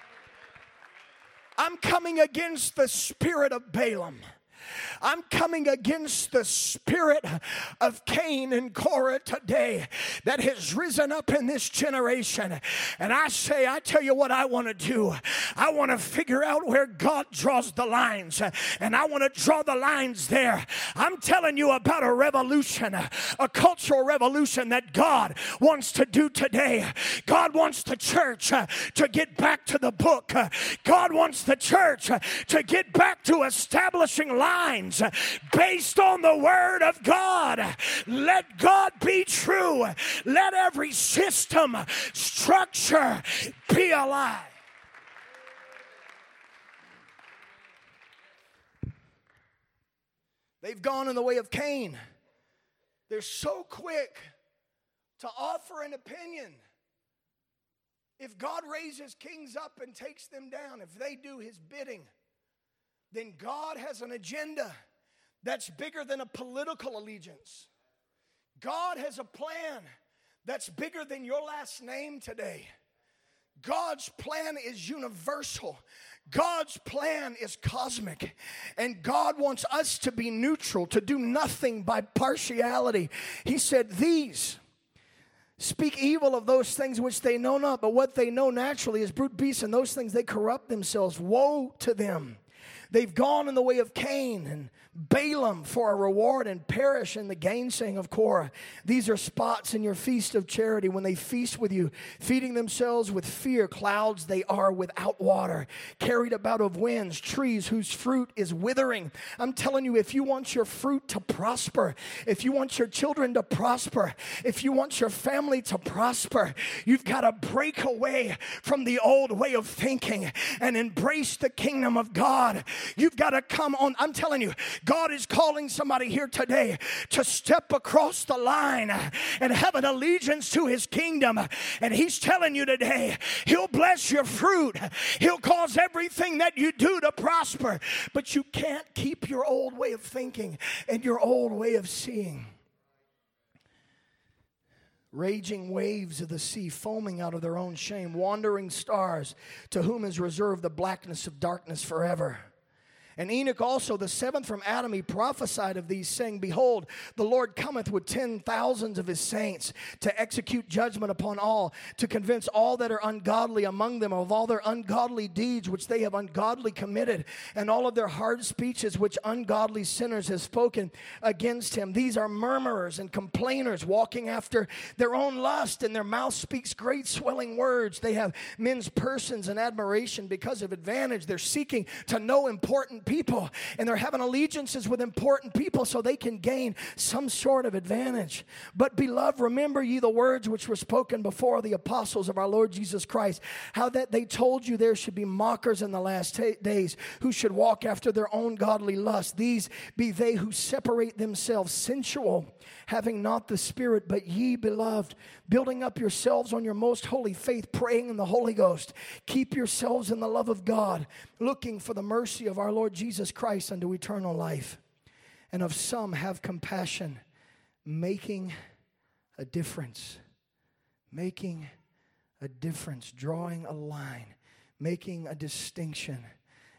I'm coming against the spirit of Balaam. I'm coming against the spirit of Cain and Korah today that has risen up in this generation. And I say, I tell you what I want to do. I want to figure out where God draws the lines. And I want to draw the lines there. I'm telling you about a revolution, a cultural revolution that God wants to do today. God wants the church to get back to the book. God wants the church to get back to establishing lines based on the word of God. Let God be true. Let every system, structure be a lie. They've gone in the way of Cain. They're so quick to offer an opinion. If God raises kings up and takes them down, if they do his bidding, then God has an agenda that's bigger than a political allegiance. God has a plan that's bigger than your last name today. God's plan is universal. God's plan is cosmic. And God wants us to be neutral, to do nothing by partiality. He said, these speak evil of those things which they know not, but what they know naturally is brute beasts, and those things they corrupt themselves. Woe to them. They've gone in the way of Cain and Balaam for a reward and perish in the gainsaying of Korah. These are spots in your feast of charity when they feast with you, feeding themselves with fear. Clouds they are without water, carried about of winds, trees whose fruit is withering. I'm telling you, if you want your fruit to prosper, if you want your children to prosper, if you want your family to prosper, you've got to break away from the old way of thinking and embrace the kingdom of God. You've got to come on. I'm telling you, God is calling somebody here today to step across the line and have an allegiance to his kingdom. And he's telling you today, he'll bless your fruit. He'll cause everything that you do to prosper. But you can't keep your old way of thinking and your old way of seeing. Raging waves of the sea, foaming out of their own shame, wandering stars, to whom is reserved the blackness of darkness forever. And Enoch also, the seventh from Adam, he prophesied of these, saying, behold, the Lord cometh with ten thousands of his saints to execute judgment upon all, to convince all that are ungodly among them of all their ungodly deeds which they have ungodly committed, and all of their hard speeches which ungodly sinners have spoken against him. These are murmurers and complainers, walking after their own lust, and their mouth speaks great swelling words. They have men's persons in admiration because of advantage. They're seeking to know important people, and they're having allegiances with important people so they can gain some sort of advantage. But beloved, remember ye the words which were spoken before the apostles of our Lord Jesus Christ, how that they told you there should be mockers in the last t- days, who should walk after their own godly lust. These be they who separate themselves sensual, having not the Spirit, but ye, beloved, building up yourselves on your most holy faith, praying in the Holy Ghost. Keep yourselves in the love of God, looking for the mercy of our Lord Jesus Christ unto eternal life. And of some have compassion, making a difference. Making a difference, drawing a line, making a distinction.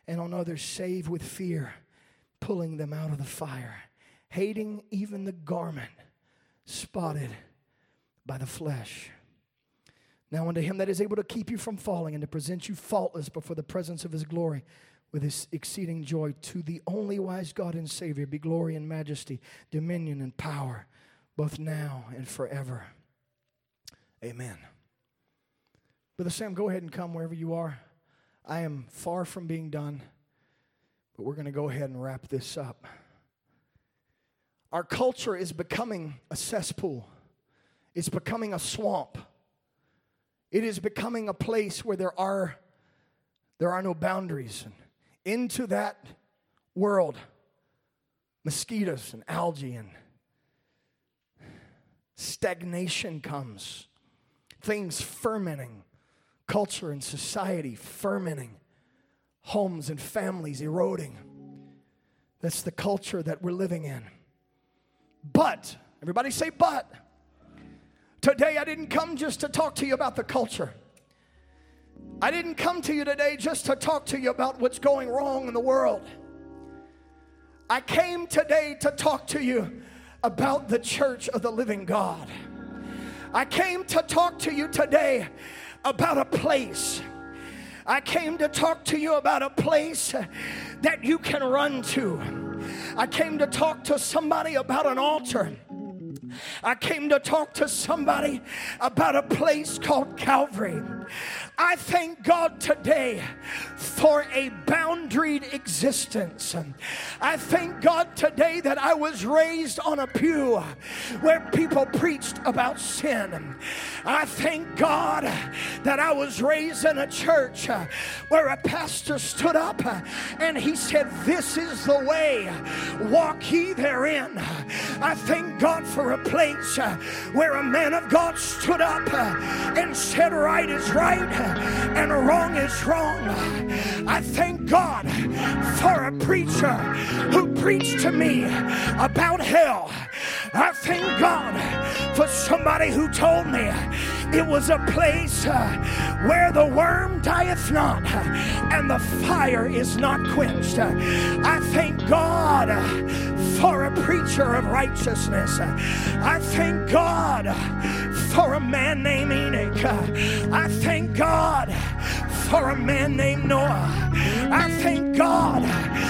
and on others save with fear, pulling them out of the fire, hating even the garment spotted by the flesh. Now unto him that is able to keep you from falling and to present you faultless before the presence of his glory with his exceeding joy, to the only wise God and Savior be glory and majesty, dominion and power, both now and forever. Amen. Brother Sam, go ahead and come wherever you are. I am far from being done, but we're going to go ahead and wrap this up. Our culture is becoming a cesspool. It's becoming a swamp. It is becoming a place where there are, there are no boundaries. And into that world, mosquitoes and algae and stagnation comes. Things fermenting. Culture and society fermenting. Homes and families eroding. That's the culture that we're living in. But, everybody say but. Today I didn't come just to talk to you about the culture. I didn't come to you today just to talk to you about what's going wrong in the world. I came today to talk to you about the church of the living God. I came to talk to you today about a place. I came to talk to you about a place that you can run to. I came to talk to somebody about an altar. I came to talk to somebody about a place called Calvary. I thank God today for a boundaried existence. I thank God today that I was raised on a pew where people preached about sin. I thank God that I was raised in a church where a pastor stood up and he said, "This is the way, walk ye therein." I thank God for a place where a man of God stood up and said, "Right is right and wrong is wrong." I thank God for a preacher who preached to me about hell. I thank God for somebody who told me it was a place uh, where the worm dieth not and the fire is not quenched. I thank God for a preacher of righteousness. I thank God for a man named Enoch. I thank God for a man named Noah. I thank God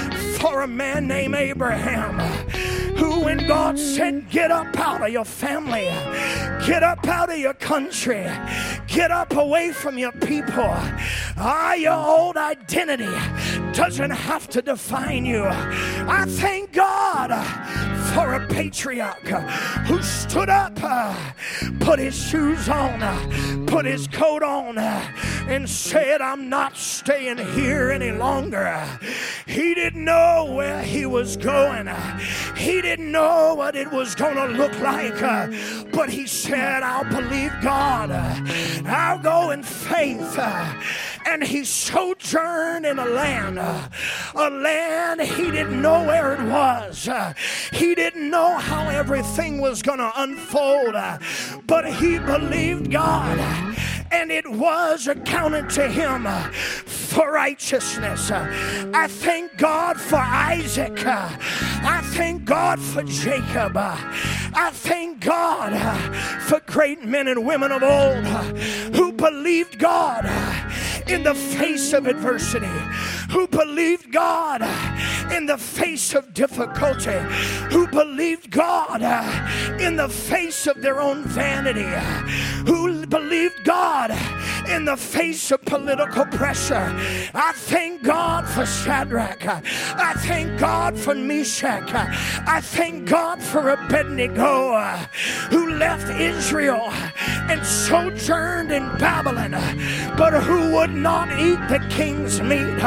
for a man named Abraham, who when God said, "Get up out of your family, get up out of your country, get up away from your people. Ah, your old identity doesn't have to define you." I thank God for a patriarch who stood up, uh, put his shoes on, uh, put his coat on, uh, and said, "I'm not staying here any longer." He didn't know where he was going. He didn't know what it was going to look like, uh, but he said, "I'll believe God. I'll go in faith." Uh, and he sojourned in a land, uh, a land he didn't know where it was. Uh, he didn't know how everything was going to unfold, uh, but he believed God, and it was accounted to him uh, for righteousness. Uh, I thank God for Isaac. Uh, I thank God for Jacob. Uh, I thank God uh, for great men and women of old uh, who believed God uh, in the face of adversity, who believed God uh, in the face of difficulty, who believed God uh, in the face of their own vanity, uh, who believed God in the face of political pressure. I thank God for Shadrach. I thank God for Meshach. I thank God for Abednego, who left Israel and sojourned in Babylon, but who would not eat the king's meat.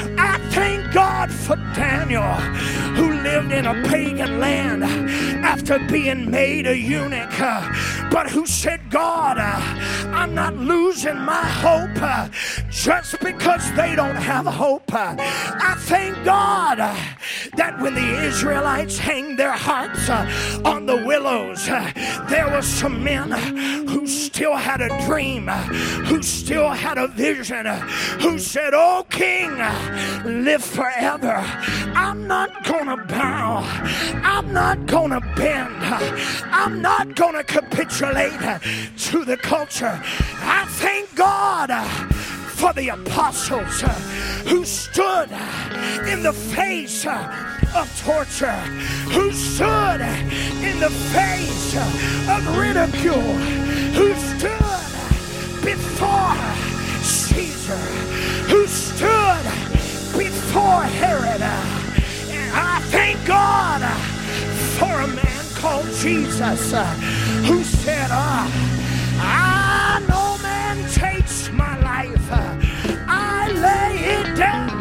I thank God for Daniel, who lived in a pagan land after being made a eunuch, but who said, "God, I'm not losing my hope just because they don't have hope. I thank God that when the Israelites hanged their hearts on the willows, there were some men who still had a dream, who still had a vision, who said, "Oh King, live forever. I'm not gonna bow. I'm not gonna bend. I'm not gonna capitulate to the culture." I thank God for the apostles who stood in the face of torture, who stood in the face of ridicule, who stood before Caesar, who stood before Herod. And I thank God for a man called Jesus who said, ah, I no man takes my life, I lay it down.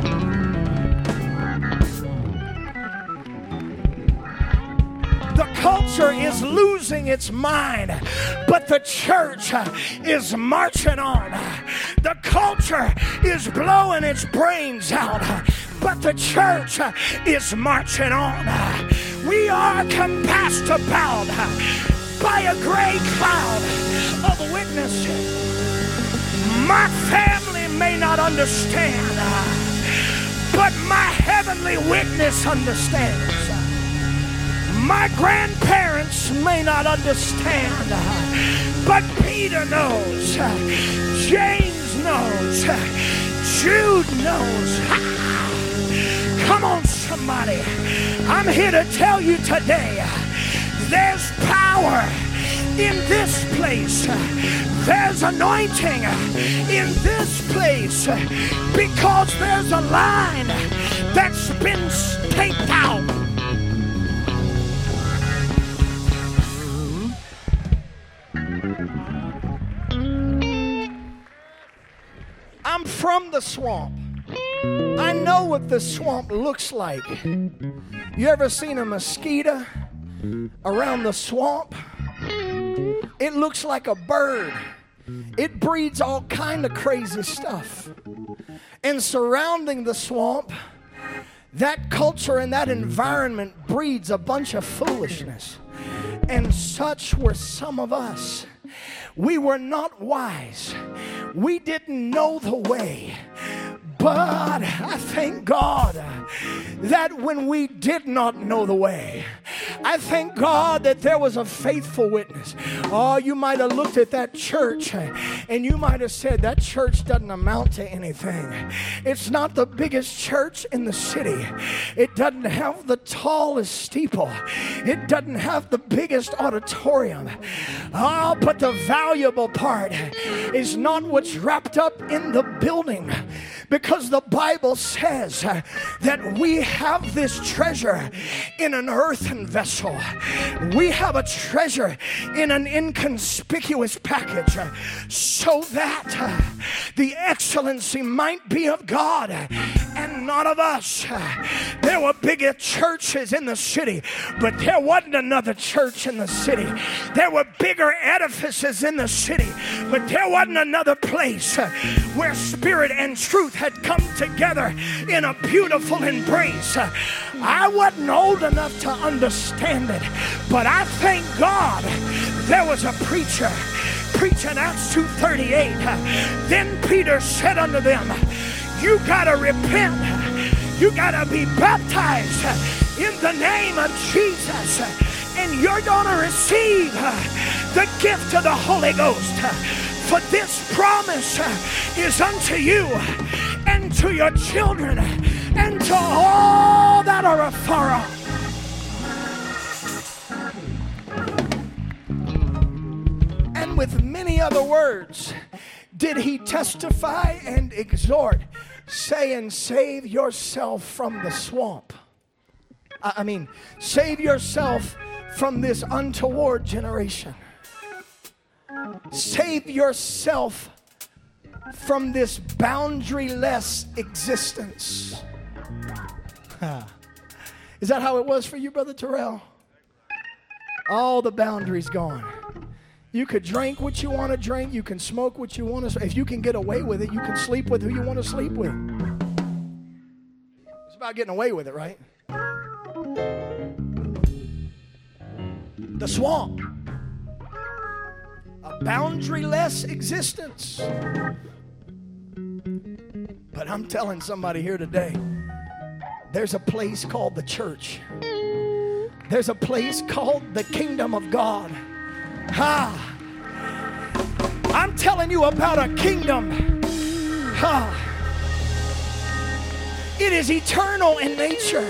The culture is losing its mind, but the church is marching on. The culture is blowing its brains out, but the church is marching on. We are compassed about by a gray cloud of witnesses. My family may not understand, but my heavenly witness understands. My grandparents may not understand, but Peter knows, James knows, Jude knows. Come on, somebody. I'm here to tell you today, there's power in this place. There's anointing in this place because there's a line that's been staked out. I'm from the swamp. I know what the swamp looks like. You ever seen a mosquito around the swamp? It looks like a bird. It breeds all kind of crazy stuff. And surrounding the swamp, that culture and that environment breeds a bunch of foolishness. And such were some of us. We were not wise. We didn't know the way. But I thank God that when we did not know the way, I thank God that there was a faithful witness. Oh, you might have looked at that church and you might have said, that church doesn't amount to anything. It's not the biggest church in the city. It doesn't have the tallest steeple. It doesn't have the biggest auditorium. Oh, but the valuable part is not what's wrapped up in the building. Because the Bible says uh, that we have this treasure in an earthen vessel. We have a treasure in an inconspicuous package uh, so that uh, the excellency might be of God uh, and not of us. Uh, there were bigger churches in the city, but there wasn't another church in the city. There were bigger edifices in the city, but there wasn't another place uh, where spirit and truth had come together in a beautiful embrace. I wasn't old enough to understand it, but I thank God there was a preacher preaching Acts two thirty-eight. Then Peter said unto them, you gotta repent, you gotta be baptized in the name of Jesus, and you're gonna receive the gift of the Holy Ghost. For this promise is unto you and to your children and to all that are afar off. And with many other words did he testify and exhort, saying, save yourself from the swamp. I mean, save yourself from this untoward generation. Save yourself from this boundaryless existence. Is that how it was for you, Brother Terrell? All the boundaries gone. You could drink what you want to drink. You can smoke what you want to. If you can get away with it, you can sleep with who you want to sleep with. It's about getting away with it, right? The swamp. A boundaryless existence. But I'm telling somebody here today, there's a place called the church. There's a place called the kingdom of God. Ha! I'm telling you about a kingdom. Ha! It is eternal in nature.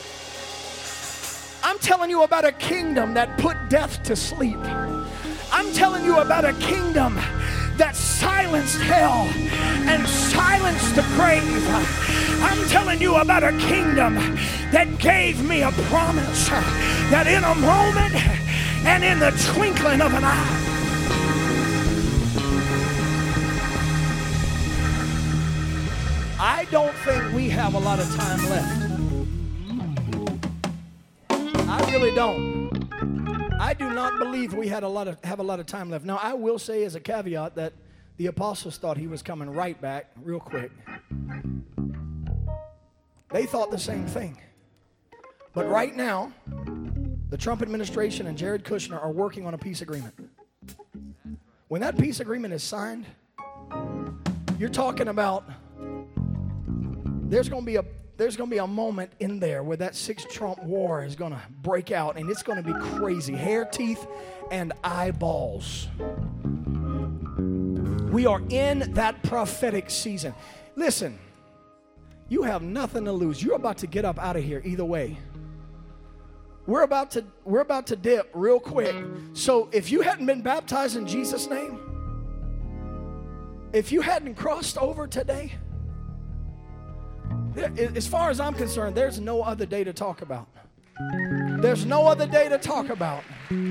I'm telling you about a kingdom that put death to sleep. I'm telling you about a kingdom that silenced hell and silenced the grave. I'm telling you about a kingdom that gave me a promise that in a moment and in the twinkling of an eye, I don't think we have a lot of time left. I really don't. I do not believe we had a lot of have a lot of time left. Now, I will say as a caveat that the apostles thought he was coming right back real quick. They thought the same thing. But right now, the Trump administration and Jared Kushner are working on a peace agreement. When that peace agreement is signed, you're talking about there's going to be a There's going to be a moment in there where that sixth Trump war is going to break out, and it's going to be crazy. Hair, teeth, and eyeballs. We are in that prophetic season. Listen, you have nothing to lose. You're about to get up out of here either way. We're about to we're about to dip real quick. So if you hadn't been baptized in Jesus' name, if you hadn't crossed over today, as far as I'm concerned, there's no other day to talk about. There's no other day to talk about.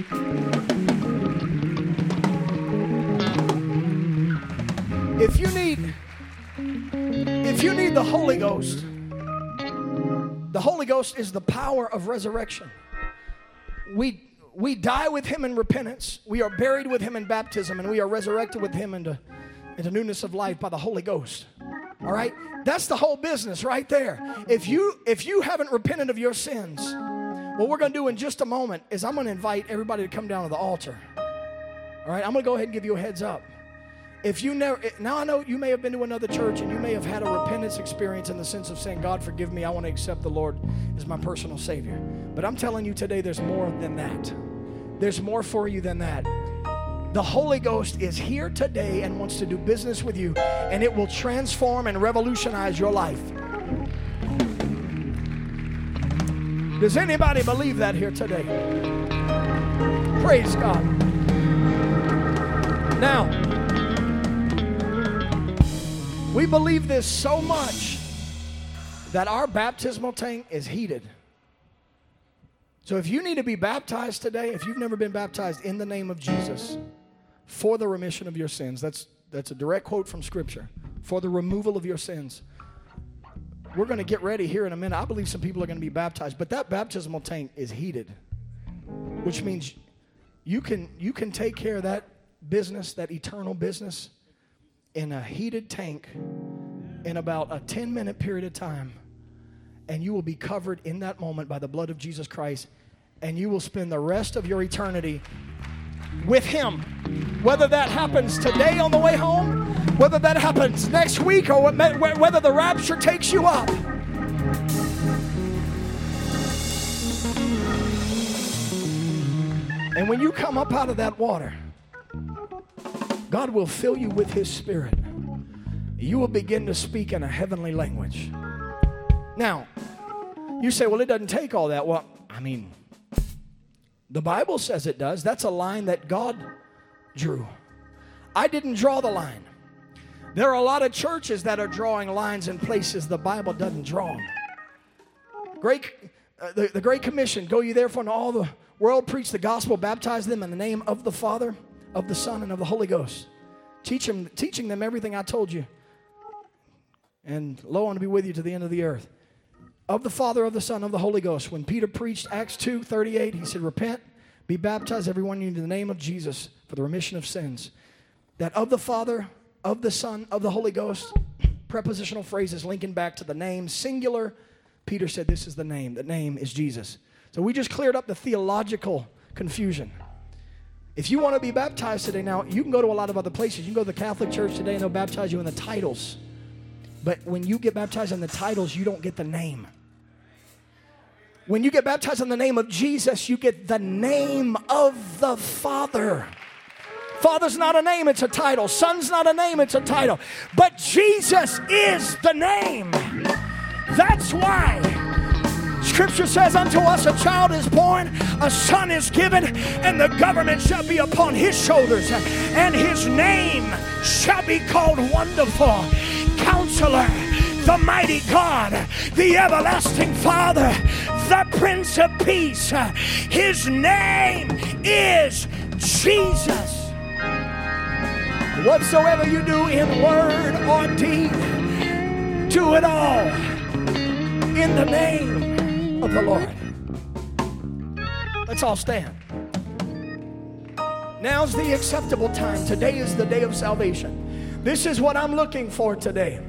If you need, if you need the Holy Ghost, the Holy Ghost is the power of resurrection. We we die with Him in repentance. We are buried with Him in baptism, and we are resurrected with Him into, into newness of life by the Holy Ghost. All right? That's the whole business right there. If you if you haven't repented of your sins, what we're going to do in just a moment is I'm going to invite everybody to come down to the altar. All right? I'm going to go ahead and give you a heads up. If you never, now I know you may have been to another church and you may have had a repentance experience in the sense of saying, God, forgive me, I want to accept the Lord as my personal Savior. But I'm telling you today, there's more than that. There's more for you than that. The Holy Ghost is here today and wants to do business with you, and it will transform and revolutionize your life. Does anybody believe that here today? Praise God. Now, we believe this so much that our baptismal tank is heated. So if you need to be baptized today, if you've never been baptized in the name of Jesus for the remission of your sins, that's that's a direct quote from Scripture, for the removal of your sins. We're going to get ready here in a minute. I believe some people are going to be baptized, but that baptismal tank is heated, which means you can you can take care of that business, that eternal business, in a heated tank in about a ten minute period of time, and you will be covered in that moment by the blood of Jesus Christ, and you will spend the rest of your eternity with Him. Whether that happens today on the way home, whether that happens next week, or whether the rapture takes you up. And when you come up out of that water, God will fill you with His Spirit. You will begin to speak in a heavenly language. Now, you say, well, it doesn't take all that. Well, I mean, the Bible says it does. That's a line that God drew. I didn't draw the line. There are a lot of churches that are drawing lines in places the Bible doesn't draw them. Great, uh, the, the Great Commission, go ye therefore into all the world, preach the gospel, baptize them in the name of the Father, of the Son, and of the Holy Ghost. Teach them, teaching them everything I told you. And lo, I want to be with you to the end of the earth. Of the Father, of the Son, of the Holy Ghost. When Peter preached Acts two thirty-eight, he said, repent, Be baptized, everyone, in the name of Jesus for the remission of sins. That of the Father, of the Son, of the Holy Ghost, prepositional phrases linking back to the name, singular. Peter said this is the name. The name is Jesus. So we just cleared up the theological confusion. If you want to be baptized today, now, you can go to a lot of other places. You can go to the Catholic Church today and they'll baptize you in the titles. But when you get baptized in the titles, you don't get the name. When you get baptized in the name of Jesus, you get the name of the Father. Father's not a name, it's a title. Son's not a name, it's a title. But Jesus is the name. That's why Scripture says, unto us a child is born, a son is given, and the government shall be upon his shoulders. And his name shall be called Wonderful, Counselor, the Mighty God, the Everlasting Father, the Prince of Peace. His name is Jesus. Whatsoever you do in word or deed, do it all in the name of the Lord. Let's all stand. Now's the acceptable time. Today is the day of salvation. This is what I'm looking for today.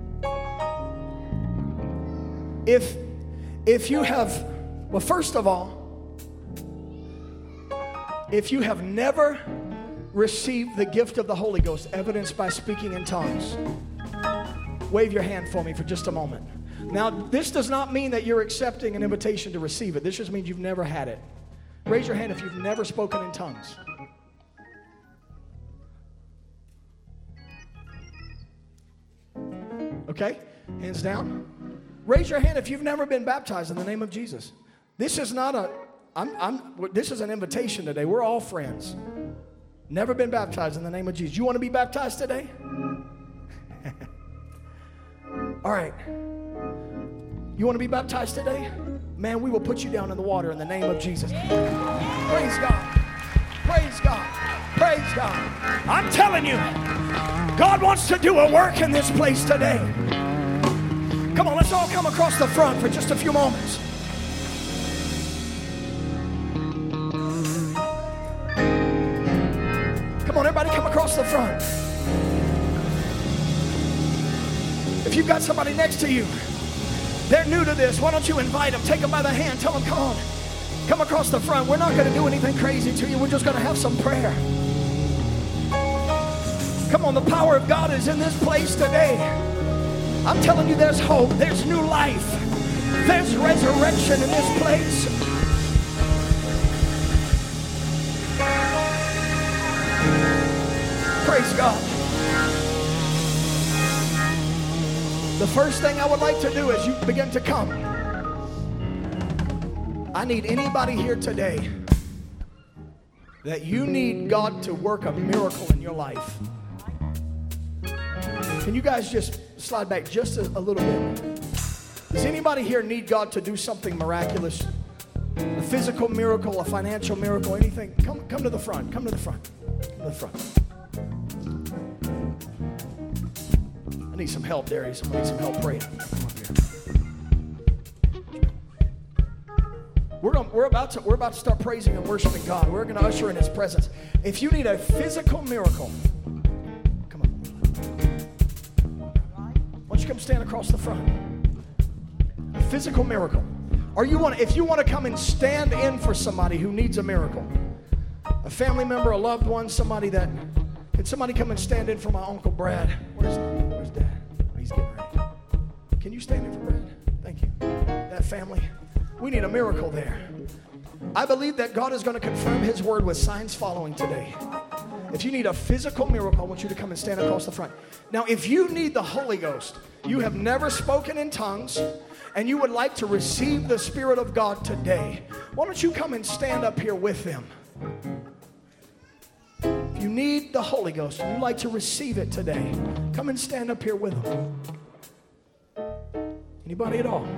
If, if you have, well, first of all, if you have never received the gift of the Holy Ghost, evidenced by speaking in tongues, wave your hand for me for just a moment. Now, this does not mean that you're accepting an invitation to receive it. This just means you've never had it. Raise your hand if you've never spoken in tongues. Okay, hands down. Raise your hand if you've never been baptized in the name of Jesus. This is not a, I'm, I'm, this is an invitation today. We're all friends. Never been baptized in the name of Jesus. You want to be baptized today? All right. You want to be baptized today? Man, we will put you down in the water in the name of Jesus. Praise God. Praise God. Praise God. I'm telling you, God wants to do a work in this place today. Come on, let's all come across the front for just a few moments. Come on, everybody come across the front. If you've got somebody next to you, they're new to this, why don't you invite them, take them by the hand, tell them, come on, come across the front. We're not going to do anything crazy to you. We're just going to have some prayer. Come on, the power of God is in this place today. I'm telling you, there's hope, there's new life, there's resurrection in this place. Praise God. The first thing I would like to do as you begin to come, I need anybody here today that you need God to work a miracle in your life. Can you guys just slide back just a, a little bit? Does anybody here need God to do something miraculous? A physical miracle, a financial miracle, anything? Come, come to the front. Come to the front. Come to the front. I need some help, Darius. Somebody need some help praying. Come up here. We're, gonna, we're, about to, we're about to start praising and worshiping God. We're going to usher in His presence. If you need a physical miracle, come on. Why don't you come stand across the front? A physical miracle. Or you want, if you want to come and stand in for somebody who needs a miracle, a family member, a loved one, somebody that, can somebody come and stand in for my Uncle Brad? Where's, where's Dad? Oh, he's getting ready. Can you stand in for Brad? Thank you. That family. We need a miracle there. I believe that God is going to confirm His word with signs following today. If you need a physical miracle, I want you to come and stand across the front. Now, if you need the Holy Ghost, you have never spoken in tongues, and you would like to receive the Spirit of God today, why don't you come and stand up here with them? If you need the Holy Ghost and you'd like to receive it today, come and stand up here with them. Anybody at all?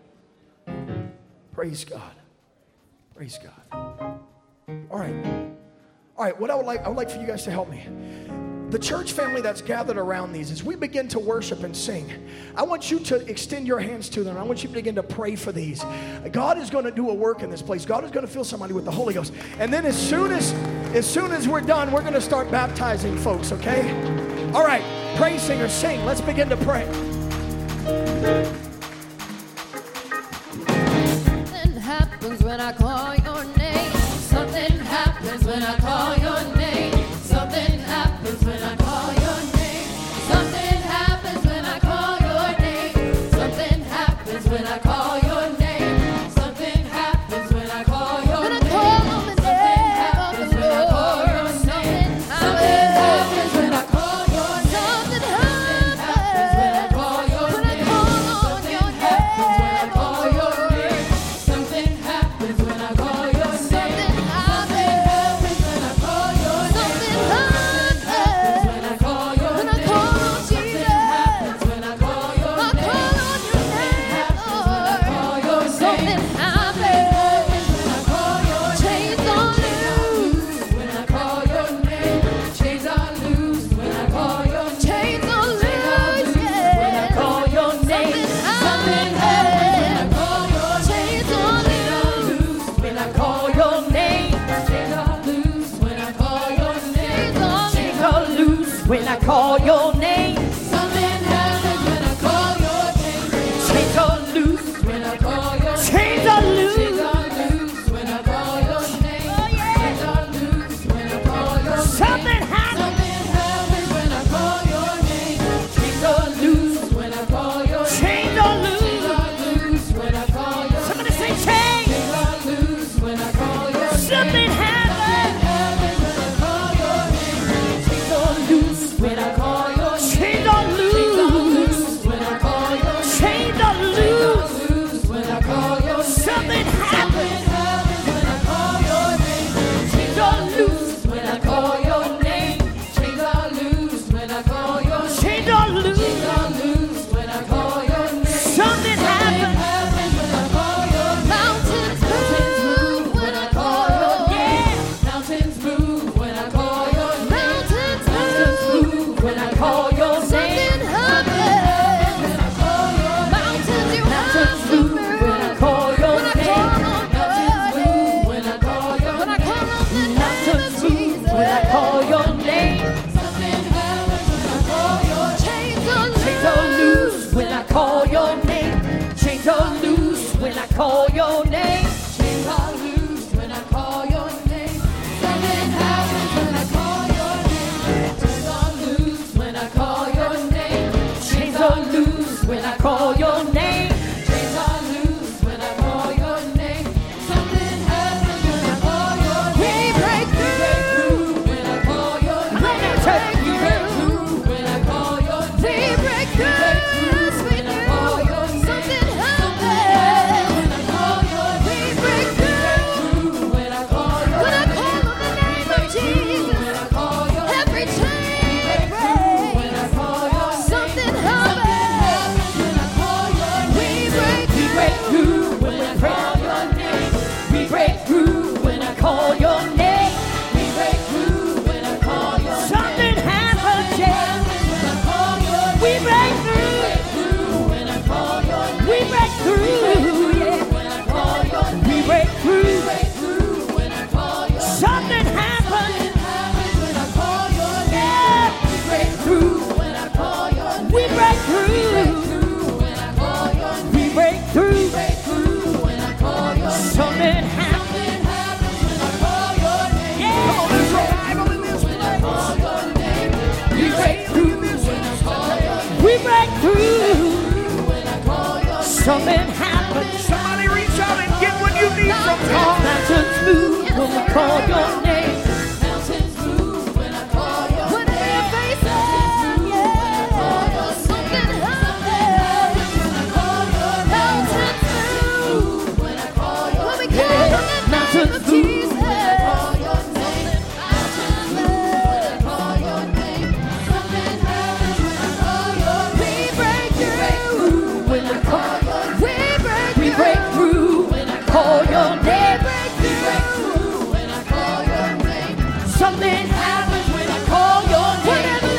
Praise God. Praise God. All right. All right, what I would like, I would like for you guys to help me. the church family that's gathered around these, as we begin to worship and sing, I want you to extend your hands to them. I want you to begin to pray for these. God is going to do a work in this place. God is going to fill somebody with the Holy Ghost. And then as soon as, as soon as we're done, we're going to start baptizing folks, okay? All right, praise singers, sing. Let's begin to pray. Something happens when I call your name. Something happens when I call your name. Something happens when I call your name. Something happens when I call your name. Something happens when I call your name. Something happens when I call your name. Something happens when I call your name. Something happens when I call your name. Something happens when I call your name. Something happens when I call your name. Something happens when I call your name. Something happens when I call your name. Something happens when I call your name. When I call on Jesus. When I call your name. I call on your name, Lord. Something happens when I call your name. Chains are loose when I call your name. Chains are loose when I call your name. Chains are loose when I call your name. Something happens when I call your name. Chains are loose when I call your name. Chains are loose when I call your name. Chains are loose when I call your name. Something happens when I call your name. Chains are loose when I call your name. Chains are loose. Chains are loose when I call your name. Chains are loose when I call your name. Something happens. Something happens when I call your name. Chains are loose when I call your name. Chains are loose. Chains are loose when I call your name. Somebody say chains. Chains are loose when I call your name. Something happens. Something happens when I call your name. Chains are loose when I call your name. Chains are loose when I call your name. Chains are loose when I call your name. Something happens when I call your name. Chains are loose when I call your name. Chains are loose when I call your name. Chains are loose. Chains are loose when I call your name. Something happens when I call your name. Mountains move when I call your name. Mountains move when I call your name. Mountains move when I call your name. Something happens when I call your name. Mountains you have to move when I call your name. Mountains move when I call your name. When I call on the name of Jesus. When I call your name. Something happens when I call your name. Chains are loose when I call your name. Chains are loose when I call your name. Chains are loose when I call your name. Something happens when I call your name. Chains are loose when I call your name. Chains are loose when I call your name. Chains are loose when I call your name. Something happens when I call your name. We break through when I call your name. We break through when I call your name. We break through when I call your name. Something happens when I call your name. We break through when I call your name. When I call on the name of Jesus. When I call your name. Every chain breaks when I call your name. Something happens when I call your name. We break through when I call your name. We break through when I call your name. We break through when I call your name. Something happens when I call your name. We break through when I call your name. We break through, yeah. When I call your name. We break through when I call your name. Something happens when I call your name. We break through when I call your name. We break through when I call your name. We break through when I call your name. Something happens when I call your name. Yeah. Come on, there's revival in this when I call your name. We break through when I call your name. We break through when I call your name. Something happens. Somebody reach out and get what you need from God. Mountains move when we call your name. Mountains move when I call your name. Whatever faces, yeah. Something happens when I call your name. Mountains move when I call your name. When we call on the name of Jesus. When I call your name. Mountains move when I call your name. Something happens when I call your name. We break through when I call your name. We break through when I call your name. We break through when I call your name. Something happens when I call your name.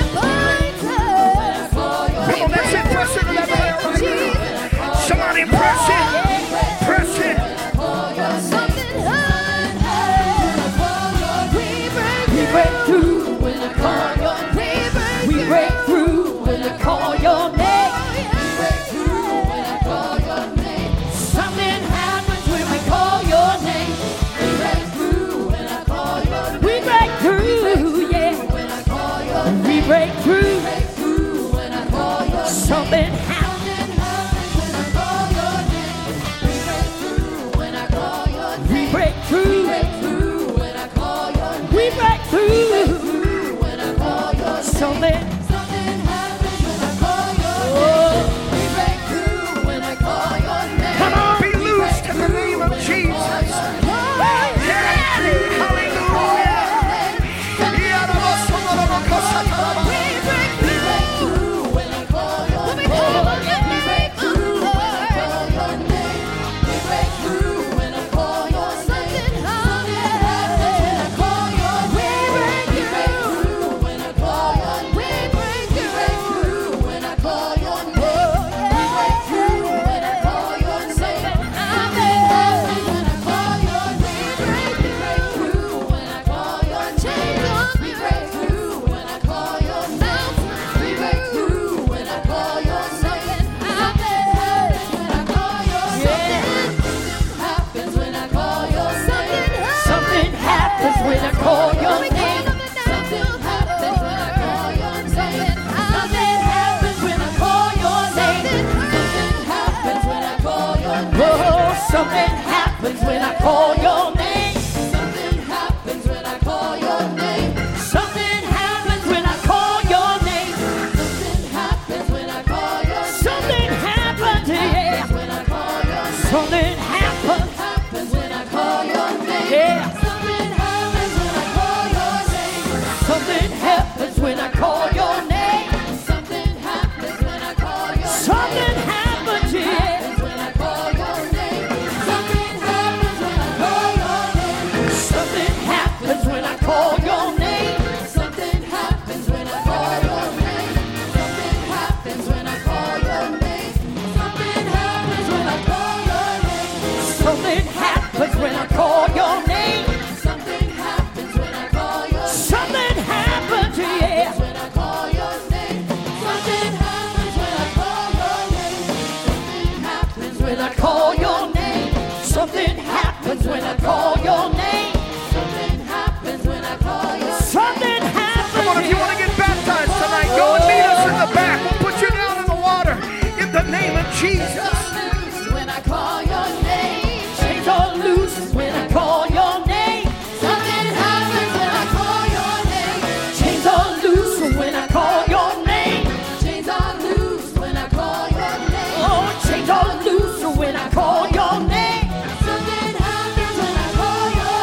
call your name. Something happens when I call your name. Something happens. Come on, if you want to get baptized tonight, go and meet us in the back. We'll put you down in the water in the name of Jesus. When I call your name, chains are loose when I call your name. Something happens when I call your name. Chains are loose when I call your name. Chains are loose when I call your name. Oh, chains are loose when I call your name. Something happens when I call your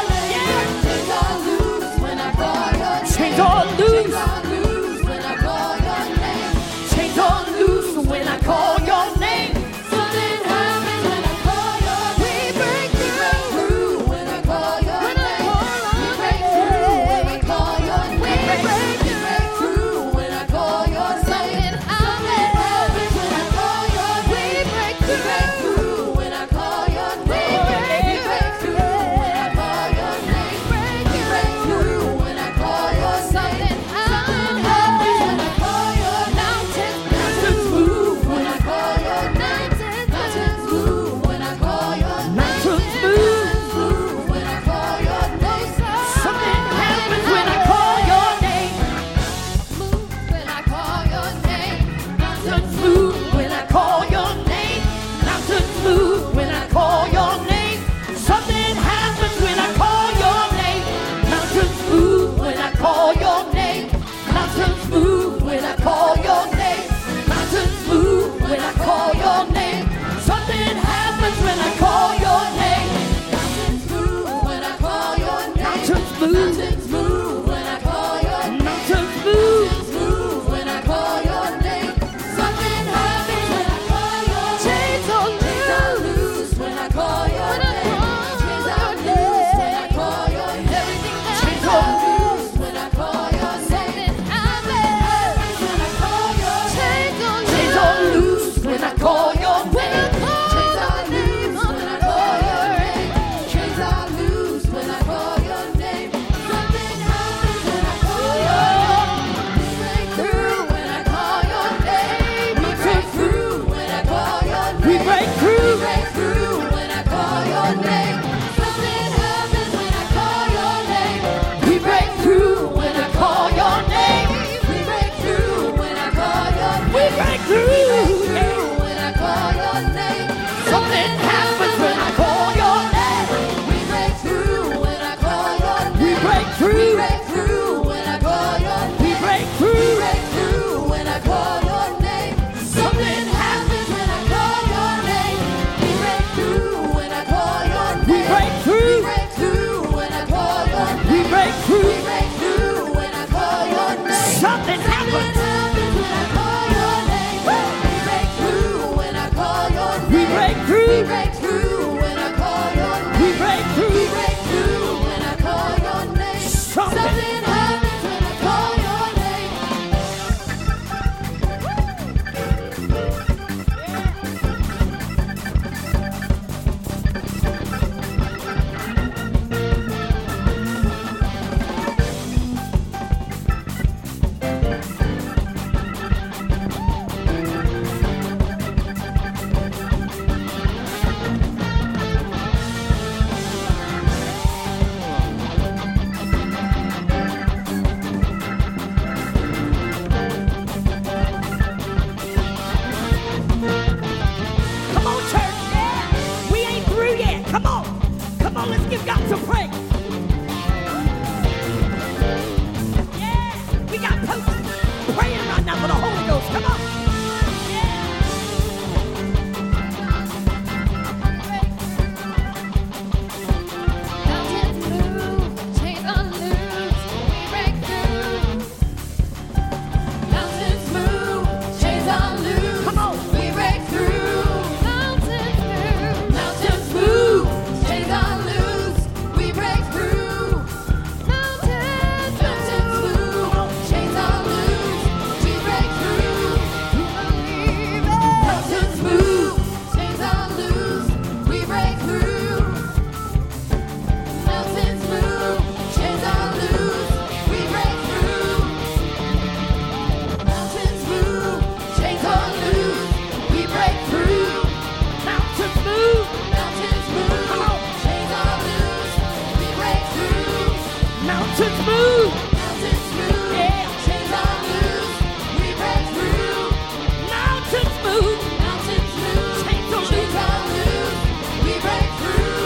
move. Mountains move. Yeah. Chains are loose. We break through. Mountains move. Mountains move. Chains are loose. We break through.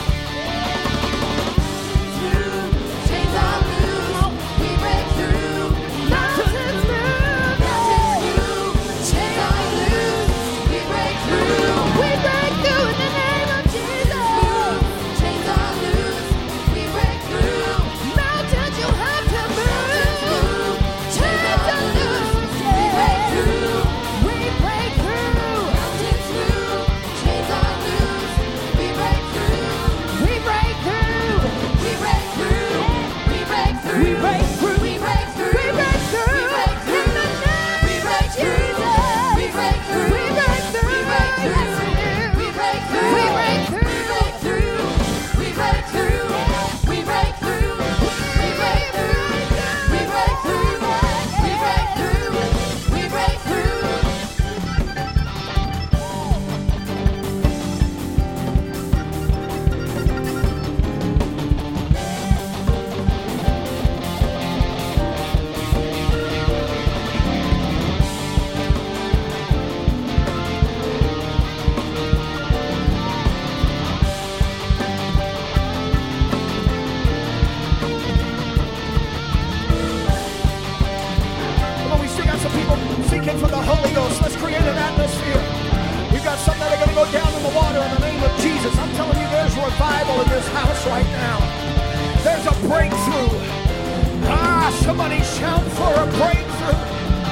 Mountains move. Chains are loose. We break through. Mountains move. Mountains move. Chains are loose. We break through. We break through in the name of Jesus. Chains are loose. We break through. Mountains you have to move. Chains are loose. We break through. We break through. Mountains move. Chains are loose. We break through. We break through. We break through. We break through. We break through. We break through. We break through. We break through. In the name we break through. We break through. We break through. We break through. We break through. We break through. We break through. We break through. We break through. We break through. We break through. We break through. We break through. Come on, we still got some people seeking for the Holy Ghost. Let's create an atmosphere. We've got some that are going to go down in the water in the name of Jesus. I'm telling you, there's revival in this house right now. There's a breakthrough. Ah, somebody shout for a breakthrough.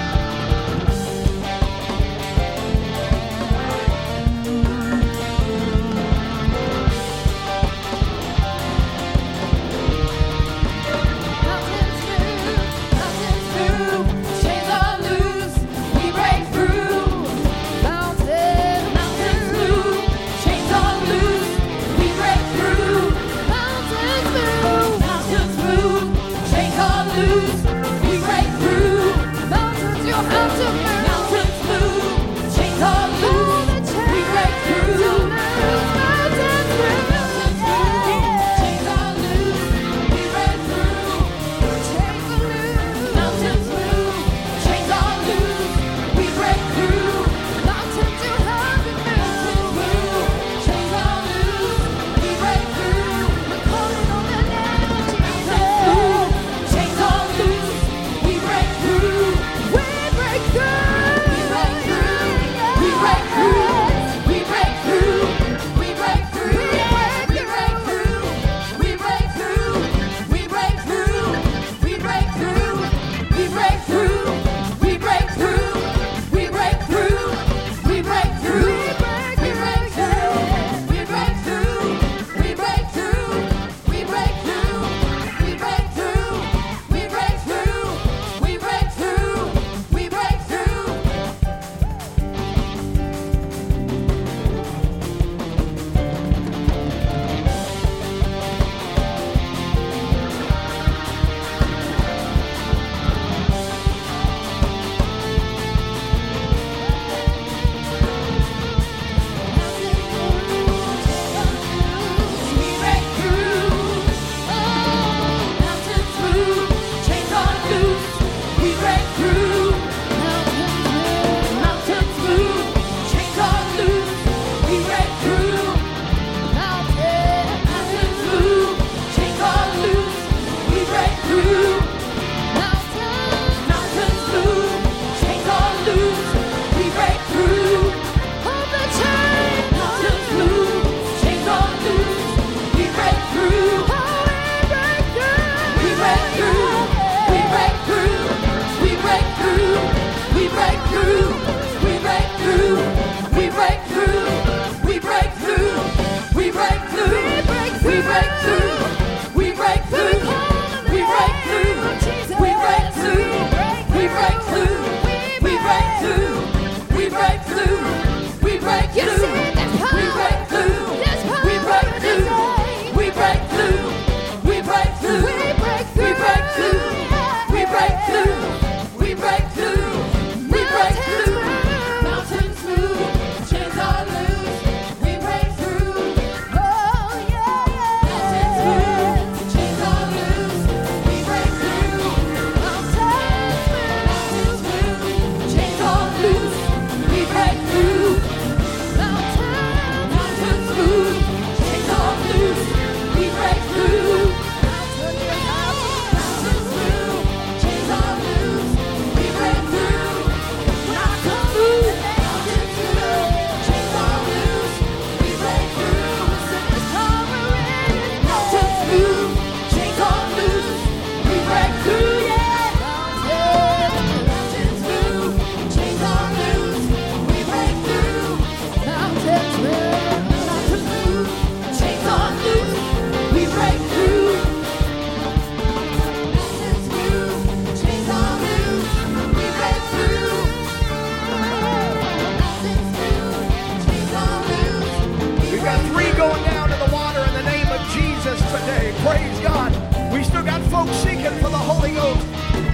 Mountains move, mountains move, chains are loose, we break through. Mountains, mountains move, chains are loose, we break through. Mountains move, mountains move, chains are loose, we break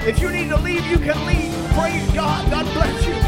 If you need to leave, you can leave. Praise God. God bless you.